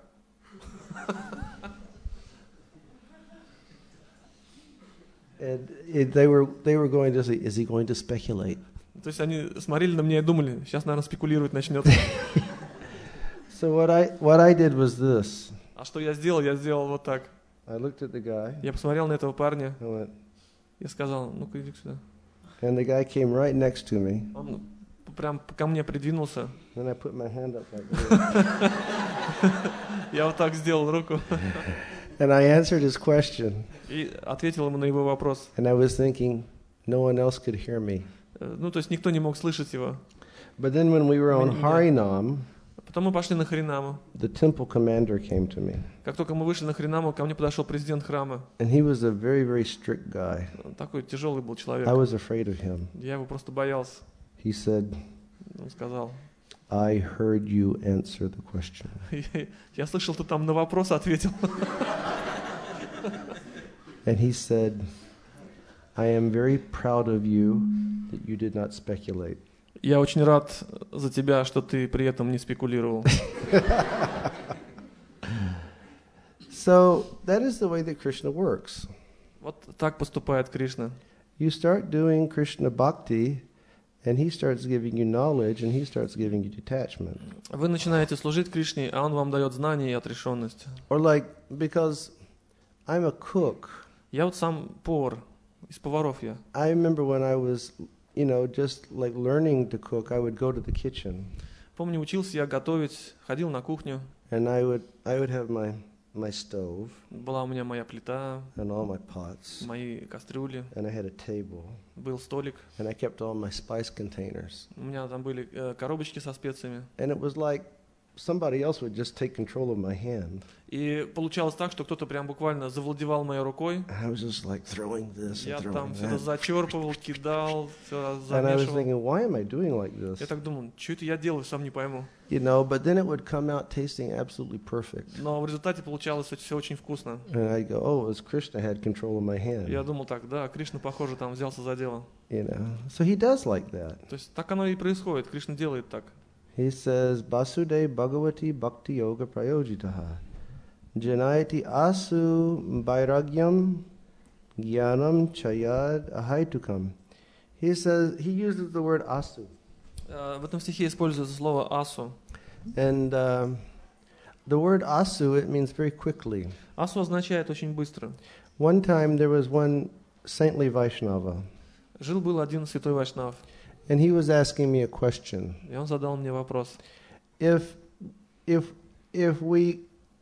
And it, they were they were going to say, is he going to speculate? То есть они смотрели на меня и думали, сейчас, наверное, спекулировать начнет. So what I what I did was this. А что я сделал? Я сделал вот так. I looked at the guy. Я посмотрел на этого парня. I went, Я сказал, ну-ка иди сюда. and the guy came right next to me. Он прям ко мне придвинулся. Then I put my hand up like this. Я вот так сделал руку. And I answered his question. И ответил ему на его вопрос. And I was thinking, no one else could hear me. Ну, то есть никто не мог слышать его. But then when we were on Harinam, Потом мы пошли на Харинаму. the temple commander came to me. Как только мы вышли на Харинаму, ко мне подошел президент храма. And he was a very, very strict guy. Он такой тяжелый был человек. I was afraid of him. Я его просто боялся. He said, Он сказал, I heard you answer the question. я, я слышал, ты там на вопрос ответил. And he said, I am very proud of you that you did not speculate. Я очень рад за тебя, что ты при этом не спекулировал. So that is the way that Krishna works. Вот так поступает Кришна. You start doing Krishna bhakti, and he starts giving you knowledge, and he starts giving you detachment. Вы начинаете служить Кришне, а он вам дает знания и отрешенность. Or like, because I'm a cook, Я вот сам повар, из поваров я. I remember when I was, you know, just like learning to cook, I would go to the kitchen, Помню, учился я готовить, ходил на кухню. and I would I would have my my stove Была у меня моя плита, and all my pots, мои кастрюли, and I had a table, был столик. and I kept all my spice containers. У меня там были э, коробочки со специями. And it was like somebody else would just take control of my hand. И получалось так, что кто-то прям буквально завладевал моей рукой. And I was just like throwing this Я and там throwing все это that. зачерпывал, кидал, все And I was замешивал. thinking, why am I doing like Я this? так думал, что это я делаю, сам не пойму. You know, but then it would come out tasting absolutely perfect. Но в результате получалось все очень вкусно. And I'd go, oh, it was Krishna had control of my hand. Я думал так, да, Кришна, похоже, там взялся за дело. You know, so he does like that. То есть так оно и происходит, Кришна делает так. He says, Basude Bhagavati Bhakti Yoga Prayojitaha Janayati Asu Vairagyam Gyanam Chayad Ahaitukam. He says, he uses the word asu. Э, В этом стихе используется слово асу. And um, the word asu, it means very quickly. Асу означает очень быстро. One time there was one saintly Vaishnava, Жил-был один святой Вайшнав, and he was asking me a question. и он задал мне вопрос. If, if, if we,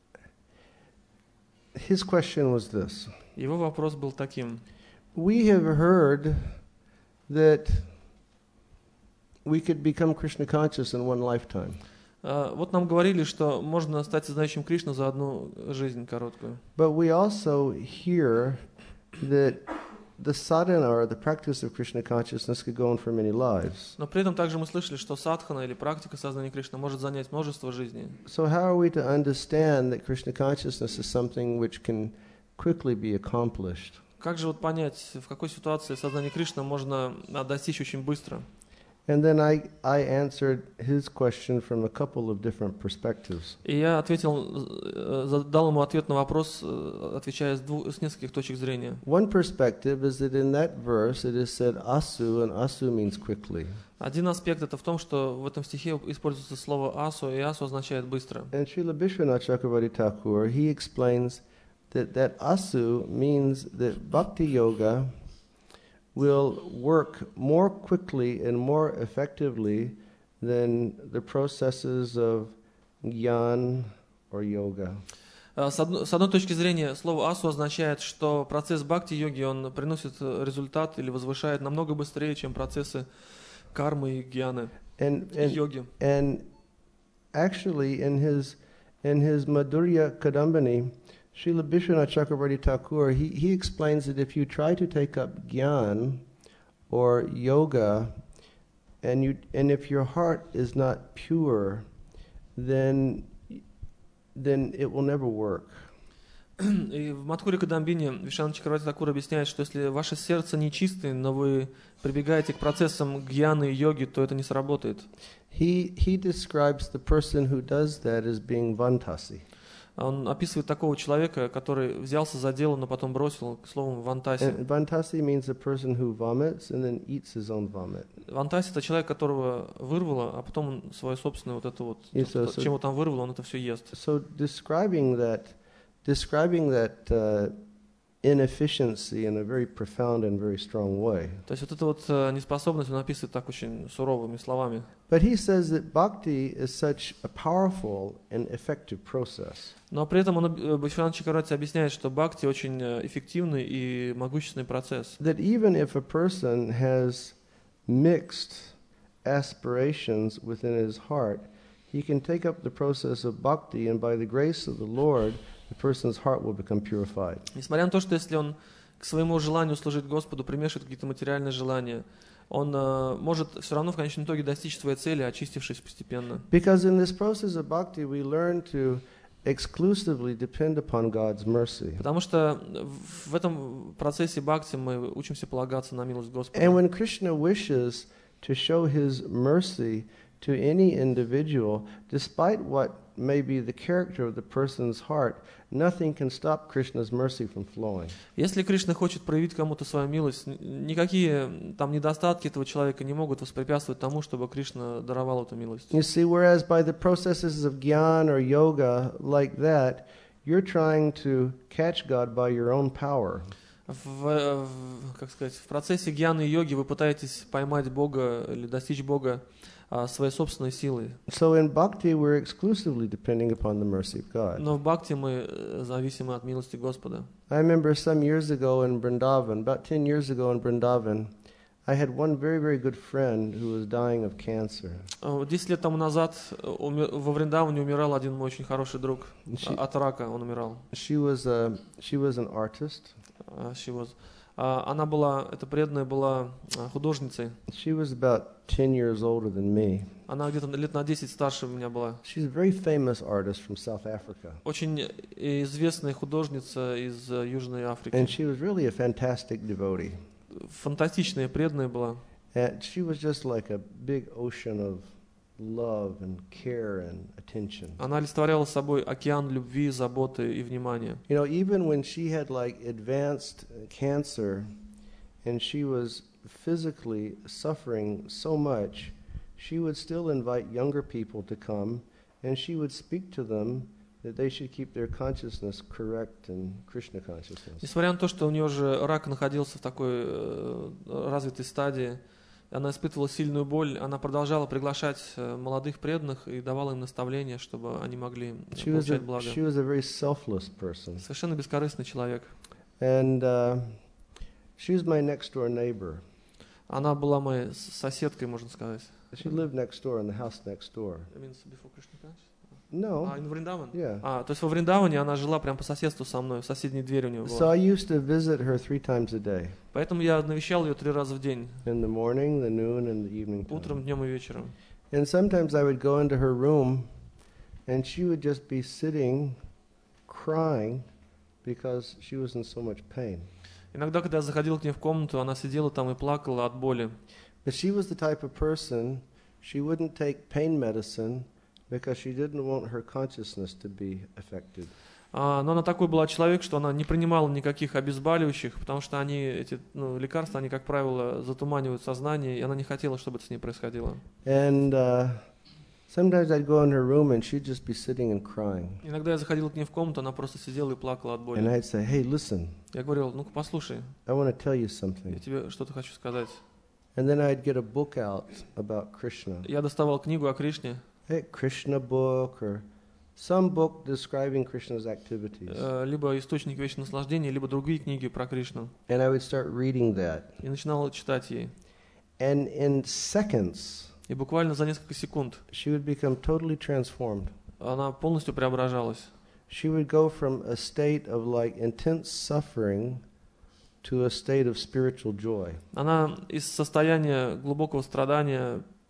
his question was this. Его вопрос был таким. We have heard that we could become Krishna conscious in one lifetime. Э, Вот нам говорили, что можно стать сознающим Кришну за одну жизнь короткую. But we also hear that the sadhana or the practice of Krishna consciousness could go on for many lives. Но при этом также мы слышали, что садхана или практика сознания Кришны может занять множество жизней. So how are we to understand that Krishna consciousness is something which can quickly be accomplished? Как же вот понять, в какой ситуации сознание Кришны можно а, достичь очень быстро? And then I, I answered his question from a couple of different perspectives. И я ответил, э, за- дал ему ответ на вопрос, э, отвечая с, двух, с нескольких точек зрения. One perspective is that in that verse it is said asu, and asu means quickly. Один аспект это в том, что в этом стихе используется слово асу, и асу означает быстро. And Srila Vishwanath Chakravarti Thakur, he explains that that asu means that bhakti yoga will work more quickly and more effectively than the processes of gyan or yoga. Э, С одной, с одной точки зрения, слово асу означает, что процесс бхакти-йоги, он приносит э, результат или возвышает намного быстрее, чем процессы кармы и гьяны, And и and йоги. and actually in his in his Madhurya Kadambini, Srila Vishwanath Chakravarti Thakur, he, he explains that if you try to take up gyan or yoga, and you and if your heart is not pure, then then it will never work. И в Мадхуре Кадамбине Вишвананда Чакраварти Такур объясняет, что если ваше сердце нечистое, но вы прибегаете к процессам гьяны и йоги, то это не сработает. He, he describes the person who does that as being vantasi. Он описывает такого человека, который взялся за дело, но потом бросил, словом, вантаси. And vantasi means a person who vomits and then eats his own vomit. Вантаси — это человек, которого вырвало, а потом он свое собственное вот это вот, И so- то, чем его там вырвало, он это все ест. So describing that, describing that uh, inefficiency in a very profound and very strong way. То есть вот эта вот э, неспособность он описывает так очень суровыми словами. But he says that bhakti is such a powerful and effective process Но при этом он, э, Вишвананда Чакраварти объясняет, что бхакти очень э, эффективный и могущественный процесс. that even if a person has mixed aspirations within his heart, he can take up the process of bhakti, and by the grace of the Lord, the person's heart will become purified. Несмотря на то, что если он к своему желанию служить Господу примешивает какие-то материальные желания, он э, может все равно в конечном итоге достичь своей цели, очистившись постепенно. Because in this process of bhakti, we learn to exclusively depend upon God's mercy. Потому что в этом процессе бхакти мы учимся полагаться на милость Господа. And when Krishna wishes to show his mercy to any individual, despite what may be the character of the person's heart, nothing can stop Krishna's mercy from flowing. Если Кришна хочет проявить кому-то свою милость, н- никакие там недостатки этого человека не могут воспрепятствовать тому, чтобы Кришна даровал эту милость. You see, whereas by the processes of gyan or yoga like that, you're trying to catch God by your own power. В, в- как сказать, в процессе гьяны и йоги вы пытаетесь поймать Бога или достичь Бога а, своей собственной силой. So in bhakti, we're exclusively depending upon the mercy of God. Но в бхакти мы э, зависимы от милости Господа. I remember some years ago in Vrindavan, about ten years ago in Vrindavan, I had one very, very good friend who was dying of cancer. А, Десять лет тому назад э, умер- во Вриндаване умирал один мой очень хороший друг. She, А- От рака он умирал. she was a, she was an artist. А, she was- а, Она была, эта преданная была а, художницей. She was about ten years older than me. Она где-то лет на десять старше меня была. She's a very famous artist from South Africa. Очень известная художница из э, Южной Африки. And she was really a fantastic devotee. Фантастичная, преданная была. And she was just like a big ocean of love and care and attention. Она олицетворяла собой океан любви, заботы и внимания. You know, even when she had like advanced uh, cancer and she was physically suffering so much, she would still invite younger people to come and she would speak to them that they should keep their consciousness correct and Krishna consciousness. Несмотря на то, что у нее же рак находился в такой э, развитой стадии, она испытывала сильную боль, она продолжала приглашать э, молодых преданных и давала им наставления, чтобы они могли She was получать a, благо. she was a very selfless person. Совершенно бескорыстный человек. And uh, she was my next door neighbor. Она была моей с- соседкой, можно сказать. She lived next door in the house next door. No. А, in Вриндаван? Yeah. А, то есть во Вриндаване она жила прямо по соседству со мной, в соседней двери у нее So была. I used to visit her three times a day. Поэтому я навещал ее три раза в день, In the morning, the noon, and the evening time. утром, днем и вечером. And sometimes I would go into her room and she would just be sitting crying because she was in so much pain. Иногда, когда я заходил к ней в комнату, она сидела там и плакала от боли. But she was the type of person, she wouldn't take pain medicine because she didn't want her consciousness to be affected. А, но она такой была человек, что она не принимала никаких обезболивающих, потому что они, эти ну, лекарства, они, как правило, затуманивают сознание, и она не хотела, чтобы это с ней происходило. And uh, sometimes I'd go in her room and she'd just be sitting and crying. Иногда я заходил к ней в комнату, она просто сидела и плакала от And боли. I'd say, hey, listen, Я говорил, ну-ка послушай, I want to tell you я something. тебе что-то хочу сказать. And then I'd get a book out about Krishna. Я доставал книгу о Кришне, A Krishna book or some book describing Krishna's activities. э, либо «Источник вечного наслаждения», либо другие книги про Кришну. And I would start reading that. И начинал читать ей. And in seconds, И буквально за несколько секунд she would become totally transformed. она полностью преображалась. She would go from a state of like intense suffering to a state of spiritual joy. Она из состояния глубокого страдания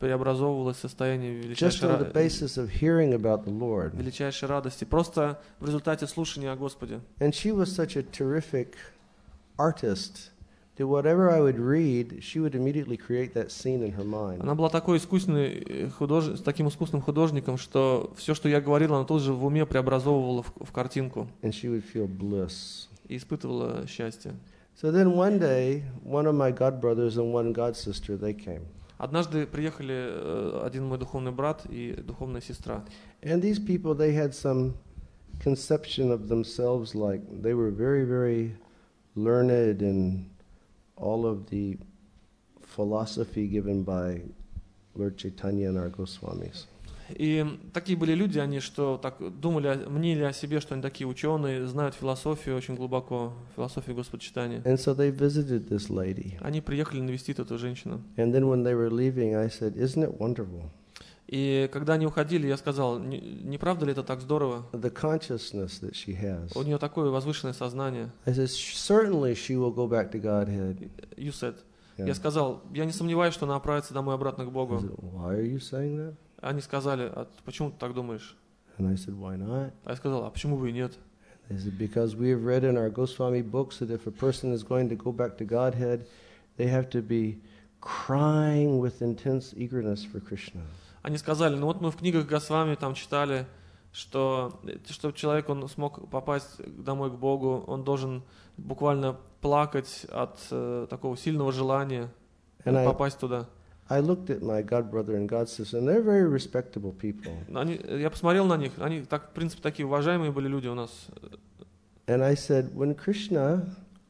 преобразовывалось в состояние just величайшей, on the ра- basis of hearing about the Lord. величайшей радости, просто в результате слушания о Господе. And she was such a terrific artist that whatever I would read, she would immediately create that scene in her mind. Она была такой искусной худож... таким искусным художником, что все, что я говорил, она тут же в уме преобразовывала в, в картинку And she would feel bliss. и испытывала счастье. So then one day, one of my god brothers and one god sister, they came. Однажды приехали э, один мой духовный брат и духовная сестра. And these people, they had some conception of themselves like they were very, very learned in all of the philosophy given by Lord Chaitanya and our Goswamis. И такие были люди, они что так думали, мнили о себе, что они такие ученые, знают философию очень глубоко, философию Господчитания. And so they visited this lady. Они приехали навестить эту женщину. And then when they were leaving, I said, "Isn't it wonderful? И когда они уходили, я сказал, не, не правда ли это так здорово? The consciousness that she has." У нее такое возвышенное сознание. I said, "Certainly she will go back to Godhead." You said. Yeah. Я сказал, я не сомневаюсь, что она отправится домой обратно к I Богу. said, "Why are you saying that?" Они сказали, а почему ты так думаешь? And I said, "Why not?" А я сказал, а почему бы и нет? They said, "Because we have read in our Goswami books that if a person is going to go back to Godhead, they have to be crying with intense eagerness for Krishna." Они сказали, ну вот мы в книгах Госвами там читали, что чтобы человек он смог попасть домой к Богу, он должен буквально плакать от э, такого сильного желания And I- попасть туда. I looked at my god brother and god sister, and they're very respectable people. Они, я посмотрел на них, они так, в принципе, такие уважаемые были люди у нас. And I said, when Krishna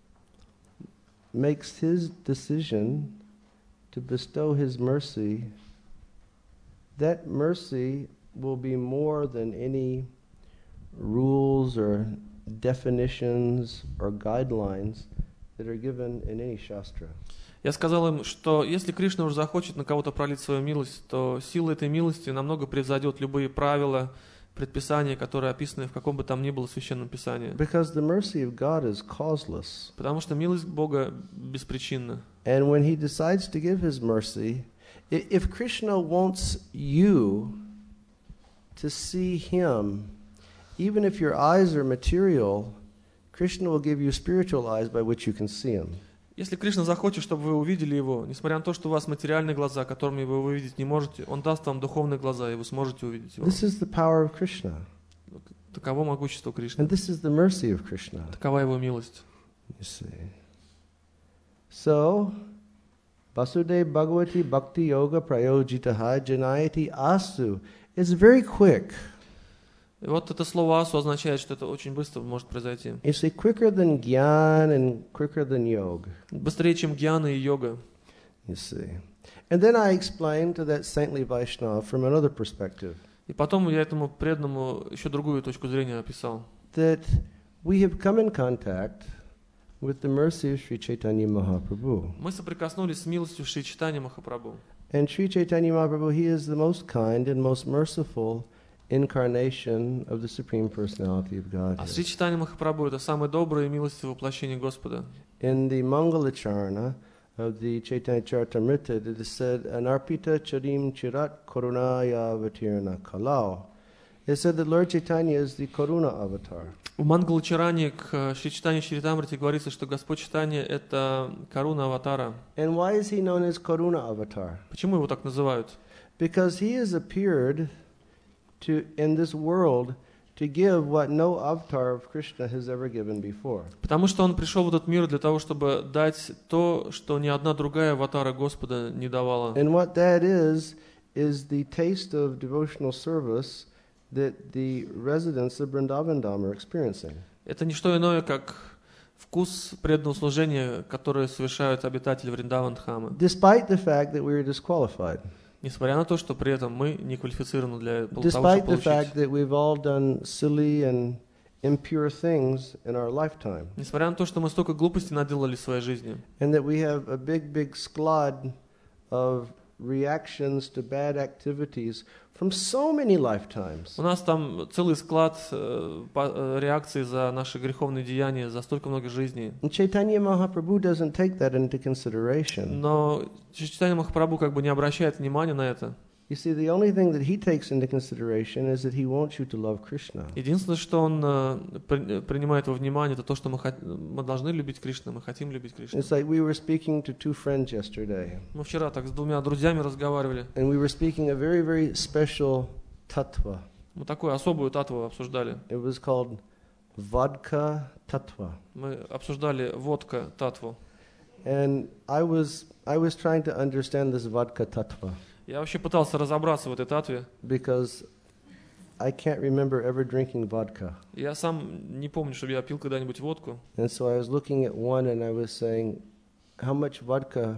makes his decision to bestow his mercy, that mercy will be more than any rules or definitions or guidelines that are given in any shastra. Я сказал им, что если Кришна уже захочет на кого-то пролить свою милость, то сила этой милости намного превзойдет любые правила, предписания, которые описаны в каком бы там ни было священном писании. Because the mercy of God is causeless. Потому что милость Бога беспричинна. And when he decides to give his mercy, i- if Krishna wants you to see him, even if your eyes are material, Krishna will give you spiritual eyes by which you can see him. Если Кришна захочет, чтобы вы увидели Его, несмотря на то, что у вас материальные глаза, которыми вы его увидеть не можете, Он даст вам духовные глаза, и вы сможете увидеть Его. This is the power of Krishna. Таково могущество Кришны. And this is the mercy of Krishna. Такова Его милость. You see. So, Vasudev Bhagavati Bhakti Yoga Prayojitaha Janayati Asu. It's very quick. И вот это слово «асу» означает, что это очень быстро может произойти. You see, quicker than Gyan and quicker than Yoga. Быстрее, чем гьяна и йога. You see. And then I explained to that saintly Vaishnava from another perspective И потом я этому преданному еще другую точку зрения описал. that we have come in contact with the mercy of Sri Chaitanya Mahaprabhu. Мы соприкоснулись с милостью Шри Чайтаньи Махапрабху. And Sri Chaitanya Mahaprabhu, he is the most kind and most merciful incarnation of the Supreme Personality of А Шри Godhead. Чайтанья Махапрабху — это самое доброе и милостивое воплощение Господа. In the Mangalacharana of the Chaitanya Charitamrita, it is said, Anarpita charim chirat karunaya avatirna kalau. It said that Lord Chaitanya is the Karuna avatar. В Мангалачаране к Шри Чайтаньи Чаритамрите говорится, что Господь Чайтанья — это коруна аватара. And why is he known as Karuna avatar? Почему его так называют? Because he has appeared to in this world to give what no avatar of Krishna has ever given before. Потому что он пришел в этот мир для того, чтобы дать то, что ни одна другая аватара Господа не давала. And what that is, is the taste of devotional service that the residents of Vrindavan Dham are experiencing. Это не что иное, как вкус преданного служения, которое совершают обитатели Вриндаван-дхамы. Despite the fact that we are disqualified. Несмотря на то, что при этом мы не квалифицированы для того, Despite чтобы the fact получить. that we've all done silly and impure things in our lifetime. Несмотря на то, что мы столько глупостей наделали в своей жизни. And that we have a big, big sklod of reactions to bad activities from so many lifetimes. У нас там целый склад э, по- э, реакций за наши греховные деяния, за столько много жизней. And Chaitanya Mahaprabhu doesn't take that into consideration. Но Чайтанья Махапрабху как бы не обращает внимания на это. You see, the only thing that he takes into consideration is that he wants you to love Krishna. Единственное, что он э, при- принимает во внимание, это то, что мы, хот- мы должны любить Кришну, мы хотим любить Кришну. It's like we were speaking to two friends yesterday, Мы вчера так с двумя друзьями разговаривали. and we were speaking a very, very special tattva. Мы такую особую татву обсуждали. It was called vodka tattva. Мы обсуждали водка татву. And I was I was trying to understand this vodka tattva Я вообще пытался разобраться в этой татве. because I can't remember ever drinking vodka. Я сам не помню, чтобы я пил когда-нибудь водку. And so I was looking at one and I was saying, how much vodka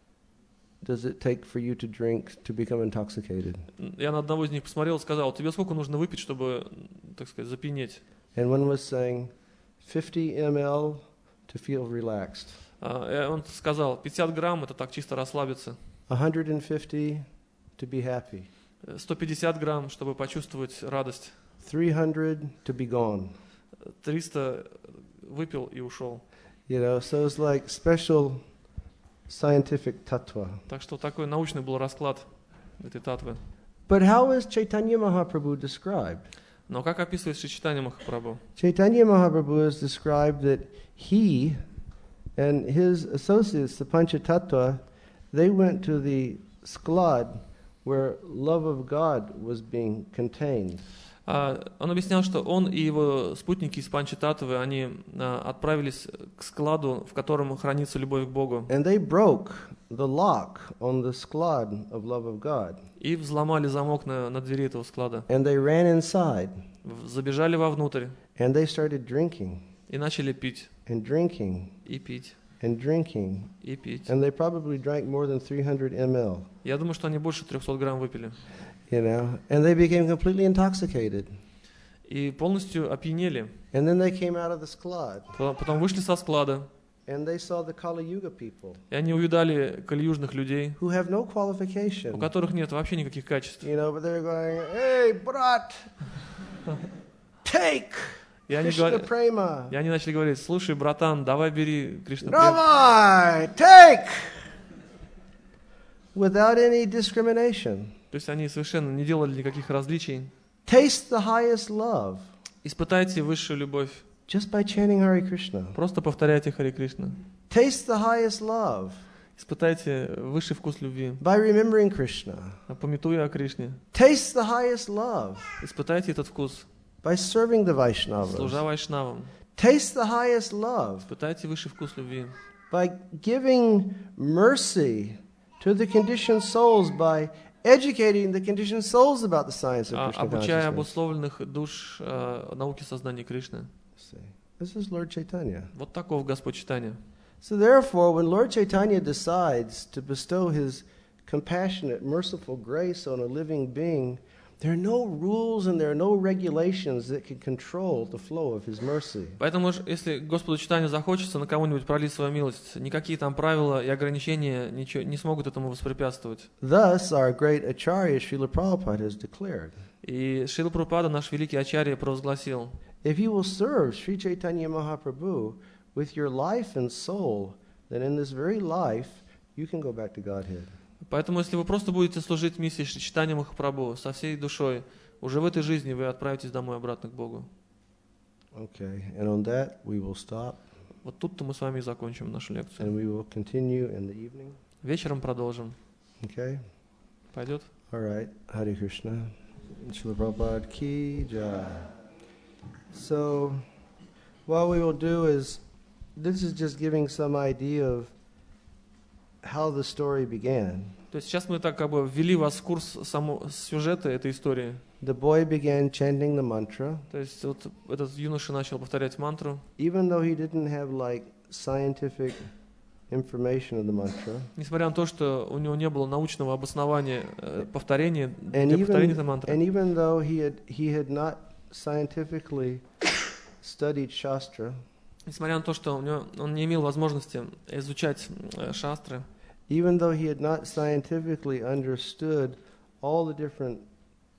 does it take for you to drink to become intoxicated? Я на одного из них посмотрел и сказал: тебе сколько нужно выпить, чтобы, так сказать, запьянеть? And one was saying fifty milliliters to feel relaxed, А, и он сказал: пятьдесят грамм, это так чисто расслабиться. one hundred fifty to be happy, сто пятьдесят грамм, чтобы почувствовать радость. three hundred to be gone. триста выпил и ушел. You know, so it's like special scientific tattva. Так что такой научный был расклад этой татвы. But how is Chaitanya Mahaprabhu described? Но как описывается Чайтанья Махапрабху? Chaitanya Mahaprabhu is described that he and his associates, the Panchatattva, they went to the sklad where love of God was being contained. А, он объяснял, что он и его спутники из Панчататтвы, они а, отправились к складу, в котором хранится любовь к Богу, And they broke the lock on the sklad of love of God. и взломали замок на, на двери этого склада. And they ran inside В- Забежали вовнутрь and they started drinking и начали пить, and drinking и пить, and drinking. и pить. And they probably drank more than three hundred milliliters, Я думаю, что они больше трехсот грамм выпили. you know, and they became completely intoxicated. И полностью опьянели. And then they came out of the sklad Потом потом вышли со склада, and they saw the Kali Yuga people и они увидали калиюжных людей, who have no у qualification, которых нет вообще никаких качеств. you know, but they're going, hey, brat, take И они, Krishna говор- Prema. и они начали говорить: слушай, братан, давай бери Кришна прему. Ramai, take! Without any discrimination. То есть они совершенно не делали никаких различий. Taste the highest love Испытайте высшую любовь. just by chanting Hare Krishna. Просто повторяйте Харе Кришна. Taste the highest love Испытайте высший вкус любви, by remembering Krishna. помятуя о Кришне. Taste the highest love Испытайте этот вкус, by serving the Vaishnavas. служа вайшнавам. Taste the highest love Испытайте высший вкус любви, by giving mercy to the conditioned souls, by educating the conditioned souls about the science of а, Krishna обучая consciousness. обусловленных душ э, науке сознания Кришны. See, this is Lord Chaitanya. Вот таков Господь Чайтанья. So therefore, when Lord Chaitanya decides to bestow his compassionate, merciful grace on a living being, there are no rules and there are no regulations that can control the flow of his mercy. Поэтому, ж, если Господу Чайтанье захочется на кого-нибудь пролить свою милость, никакие там правила и ограничения ничего, не смогут этому воспрепятствовать. Thus, our great Acharya Srila Prabhupada has declared, И Шрила Прабхупада, наш великий ачарья, провозгласил: if you will serve Sri Chaitanya Mahaprabhu with your life and soul, then in this very life, you can go back to Godhead. поэтому, если вы просто будете служить миссии Шри Чайтанья Махапрабху со всей душой, уже в этой жизни вы отправитесь домой обратно к Богу. Okay, and on that we will stop Вот тут-то мы с вами и закончим нашу лекцию. and we will continue in the evening. Вечером продолжим. Okay? Пойдет? All right. Hare Krishna. Srila Prabhupada ki jai. So, what we will do is, this is just giving some idea of how the story began. То есть сейчас мы так как бы ввели вас в курс само, сюжета этой истории. The boy began chanting the mantra, То есть вот этот юноша начал повторять мантру, even though he didn't have like scientific information of the mantra. несмотря на то, что у него не было научного обоснования э, повторения, And для повторения even, этой мантры. and even though he had, he had not scientifically studied Shastra, Несмотря на то, что у него, он не имел возможности изучать э, шастры, even though he had not scientifically understood all the different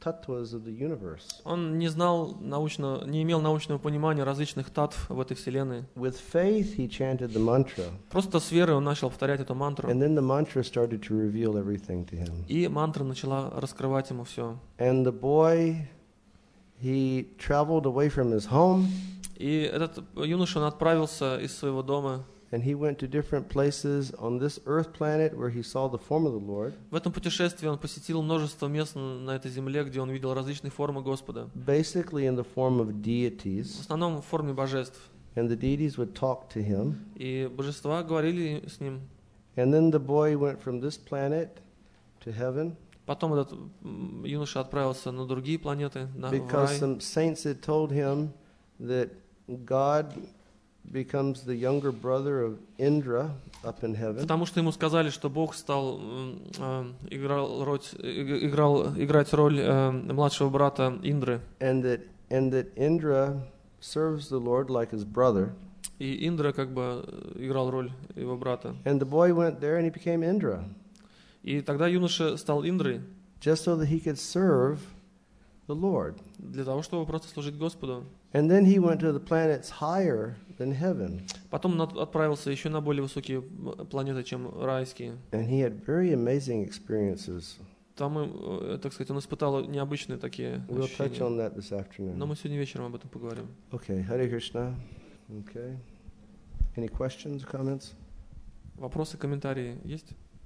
tattvas of the universe. Он не знал научно, не имел научного понимания различных татв в этой вселенной. With faith, he chanted the mantra, Просто с верой он начал повторять эту мантру. and then the mantra started to reveal everything to him. И мантра начала раскрывать ему все. And the boy, he traveled away from his home, И этот юноша, он отправился из своего дома. and he went to different places on this earth planet where he saw the form of the Lord, В этом путешествии он посетил множество мест на этой земле, где он видел различные формы Господа. basically in the form of В deities, основном в форме божеств. and the deities would talk to him. И божества говорили с ним. And then the boy went from this planet to heaven, Потом этот м, юноша отправился на другие планеты, на в because рай. some saints had told him that God becomes the younger brother of Indra up in heaven, Потому что ему сказали, что Бог стал м, э, играл роль, э, играл, играть роль э, младшего брата Индры. and that and that Indra serves the Lord like his brother. И Индра как бы играл роль его брата. And the boy went there and he became Indra, И тогда юноша стал Индрой just so that he could serve the Lord. для того, чтобы просто служить Господу. And then he went to the planets higher than heaven, Потом он от- отправился еще на более высокие планеты, чем райские. and he had very amazing experiences. Там, э, так сказать, он испытал необычные такие We'll touch ощущения. on that this Но afternoon. мы сегодня вечером об этом поговорим. Okay, Hare Krishna. Okay. Any questions, comments? Вопросы, комментарии есть?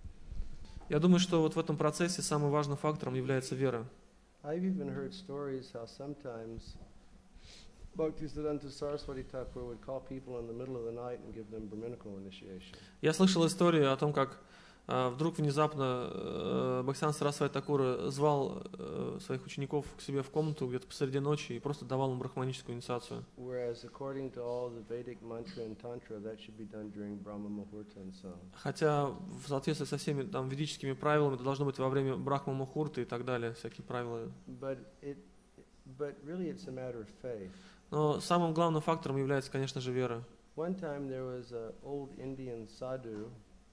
Я думаю, что вот в этом процессе самым важным фактором является вера. I've even heard stories how sometimes Bhaktisiddhanta Saraswati Thakur would call people in the middle of the night and give them Brahminical initiation. Я слышал историю о том, как а, вдруг внезапно э, Бхактисиданта Сарасвати Такур звал э, своих учеников к себе в комнату где-то посреди ночи и просто давал им брахманическую инициацию. Whereas according to all the Vedic mantra and tantra, that should be done during Brahma Muhurta and so on. Хотя в соответствии со всеми там ведическими правилами это должно быть во время брахма мухурты и так далее, всякие правила. But it, but really it's a matter of faith. Но самым главным фактором является, конечно же, вера. One time there was an old Indian sadhu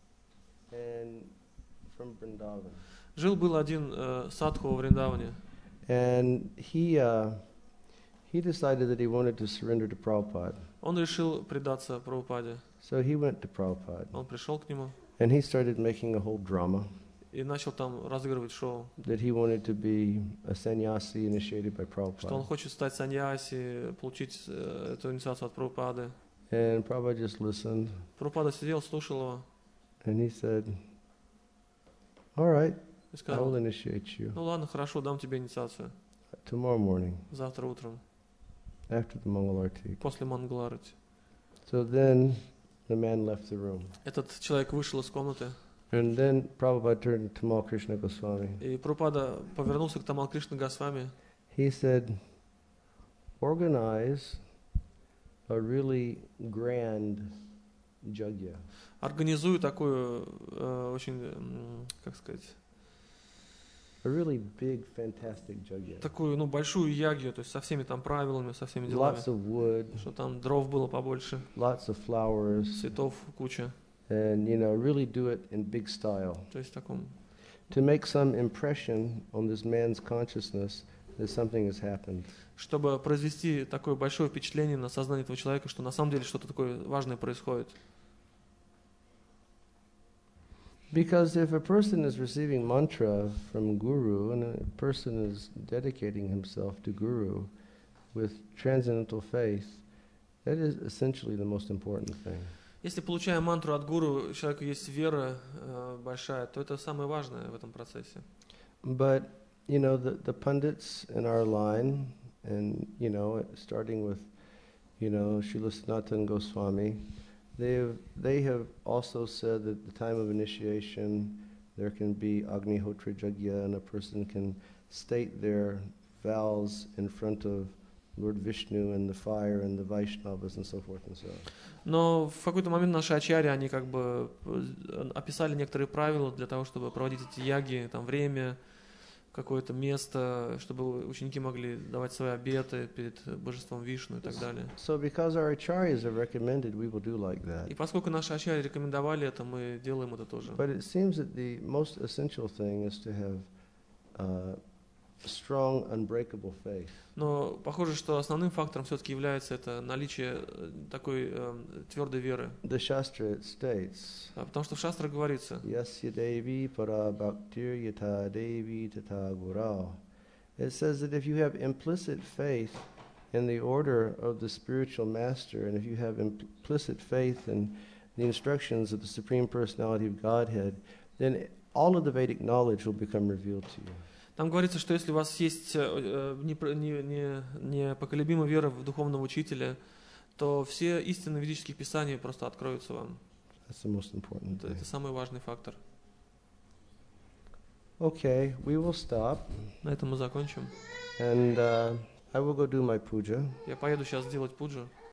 and from Vrindavan. Жил был один э, садху во Вриндаване, And he, uh, he decided that he wanted to surrender to Prabhupada. он решил предаться Прабхупаде. So he went to Prabhupada. Он пришел к нему And he started making a whole drama и начал там разыгрывать шоу, that he wanted to be a sannyasi initiated by что он Prabhupada. хочет стать саньяси, получить э, эту инициацию от Прабхупады. And Prabhupada just listened Прабхупада сидел, слушал его and he said, all right, и I will сказал: initiate you ну ладно, хорошо, дам тебе инициацию tomorrow morning завтра утром, after the Mangalarti. после Мангаларати. So then the man left the room. Этот человек вышел из комнаты, And then Prabhupada turned to Tamal Krishna Goswami. и Прабхупада повернулся к Тамал Кришна Госвами. He said, organize a really grand jagya. Организую такую э, очень, м, как сказать, A really big, fantastic jagya. такую, ну, большую ягью, то есть со всеми там правилами, со всеми делами. Lots of wood, Что там дров было побольше, lots of flowers, цветов куча. and you know, really do it in big style. То есть в таком, To make some impression on this man's consciousness that something has happened. чтобы произвести такое большое впечатление на сознание этого человека, что на самом деле что-то такое важное происходит. Because if a person is receiving mantra from Guru and a person is dedicating himself to Guru with transcendental faith, that is essentially the most important thing. Если, получая мантру от гуру, у человека есть вера э, большая, то это самое важное в этом процессе. But, you know, the, the pundits in our line, and, you know, starting with, you know, Srila Sanatana Goswami, they have, they have also said that at the time of initiation, there can be Agnihotra Jagya, and a person can state their vows in front of Lord Vishnu and the fire and the Vaishnavas and so forth and so on. Но в какой-то момент наши ачарьи, они как бы описали некоторые правила для того, чтобы проводить эти яги, там время, какое-то место, чтобы ученики могли давать свои обеты перед божеством Вишну и так далее. So because our acharyas have recommended, we will do like that. И поскольку наши ачарьи рекомендовали это, мы делаем это тоже. But it seems that the most essential thing is to have uh, strong, unbreakable faith. Но похоже, что основным фактором все-таки является это наличие э, такой э, твердой веры. The Shastra it states, А потому что в Шастре говорится, Yasya Devi para bhaktir yata Devi tata gurao. It says that if you have implicit faith in the order of the spiritual master, and if you have implicit faith in the instructions of the Supreme Personality of Godhead, then all of the Vedic knowledge will become revealed to you. там говорится, что если у вас есть э, непро- не- не- непоколебимая вера в духовного учителя, то все истины ведических писаний просто откроются вам. That's the most important Это, thing. это самый важный фактор. Okay, we will stop, На этом мы закончим. and uh, I will go do my puja. Я поеду сейчас делать пуджу.